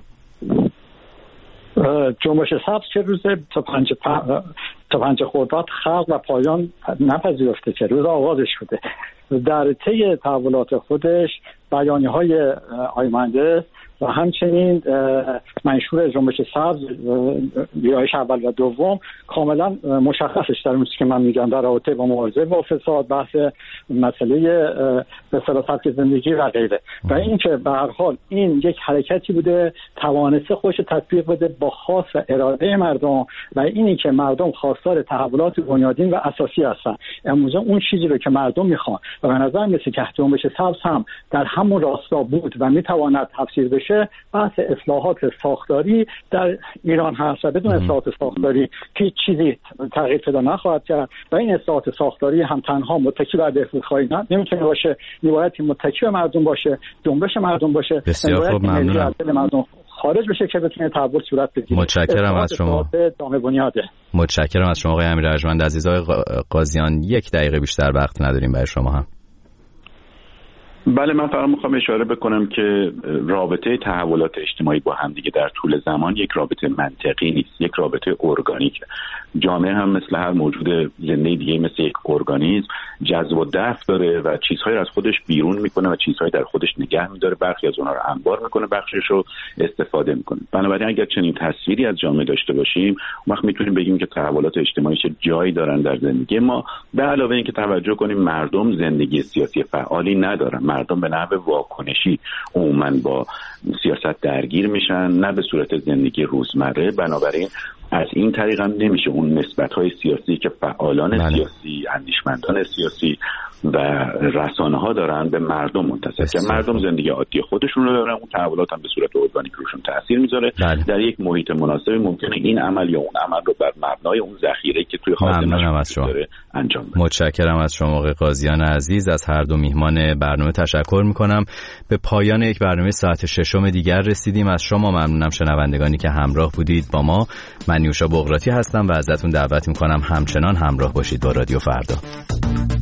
جنبش سبز چه روز تا پنج تا پنج خرداد خلق و پایان نپذیرفته، چه روز آغازش شده. در طی تحولات خودش بیانیه‌های آقای مهندس و همچنین منشور جنبش سبز ویرایش اول و دوم کاملا مشخصش در اون چیزی که من میگم در رابطه با مبارزه با فساد، بحث مسئله به اصطلاح سبک زندگی و غیره. و اینکه به هر حال این یک حرکتی بوده توانسته خودش تطبیق بده با خاص و اراده مردم و اینی که مردم خواستار تحولات بنیادین و اساسی هستن. امروز اون چیزی رو که مردم میخوان و به نظر میاد که جنبش سبز هم در همون راستا بود و میتواند تفسیر بشه، بحث اصلاحات ساختاری در ایران هست و بدون اصلاحات ساختاری هیچ چیزی تغییر پیدا نخواهد کرد و این اصلاحات ساختاری هم تنها متکی بر بهبودخواهی نمیتونه باشه، میباید متکی به مردم باشه، جنبش مردم باشه. بسیار خوب، ممنونم. مردم خارج بشه که بتونه تحول صورت بگیره. متشکرم از شما. متشکرم از شما آقای امیر ارجمند عزیز. آقای قاضیان، یک دقیقه بیشتر وقت نداریم برای شما هم. بله، من فقط میخوام اشاره بکنم که رابطه تحولات اجتماعی با هم دیگه در طول زمان یک رابطه منطقی نیست، یک رابطه ارگانیکه. جامعه هم مثل هر موجود زنده دیگه مثل یک ارگانیسم جذب و دفع داره و چیزهایی از خودش بیرون میکنه و چیزهایی در خودش نگه میداره، برخی از اونها رو انبار میکنه، بخشش رو استفاده میکنه. بنابراین اگر چنین تصویری از جامعه داشته باشیم، اون وقت میتونیم بگیم که تحولات اجتماعی چه جایی دارن در زندگی ما. به علاوه اینکه توجه کنیم مردم زندگی سیاسی فعالی ندارن، مردم به نحو واکنشی عموما با سیاست درگیر میشن، نه به صورت زندگی روزمره. بنابراین از این طریق هم نمیشه اون نسبت‌های سیاسی که فعالان بله. سیاسی، اندیشمندان سیاسی و رسانه‌ها دارن به مردم منتسب که مردم زندگی عادی خودشون رو دارن. اون تحولات هم به صورت ارگانیک روشون تاثیر میذاره. بله. در یک محیط مناسب ممکنه این عمل یا اون عمل رو بر مبنای اون ذخیره که توی حاضر داره انجام بده. متشکرم از شما آقای قاضیان عزیز. از هر دو میهمان برنامه تشکر میکنم. به پایان یک برنامه ساعت ششم دیگر رسیدیم. از شما ممنونم شنوندگانی که همراه بودید با ما. من نیوشا بغراتی هستم و ازتون دعوت میکنم همچنان همراه باشید با رادیو فردا.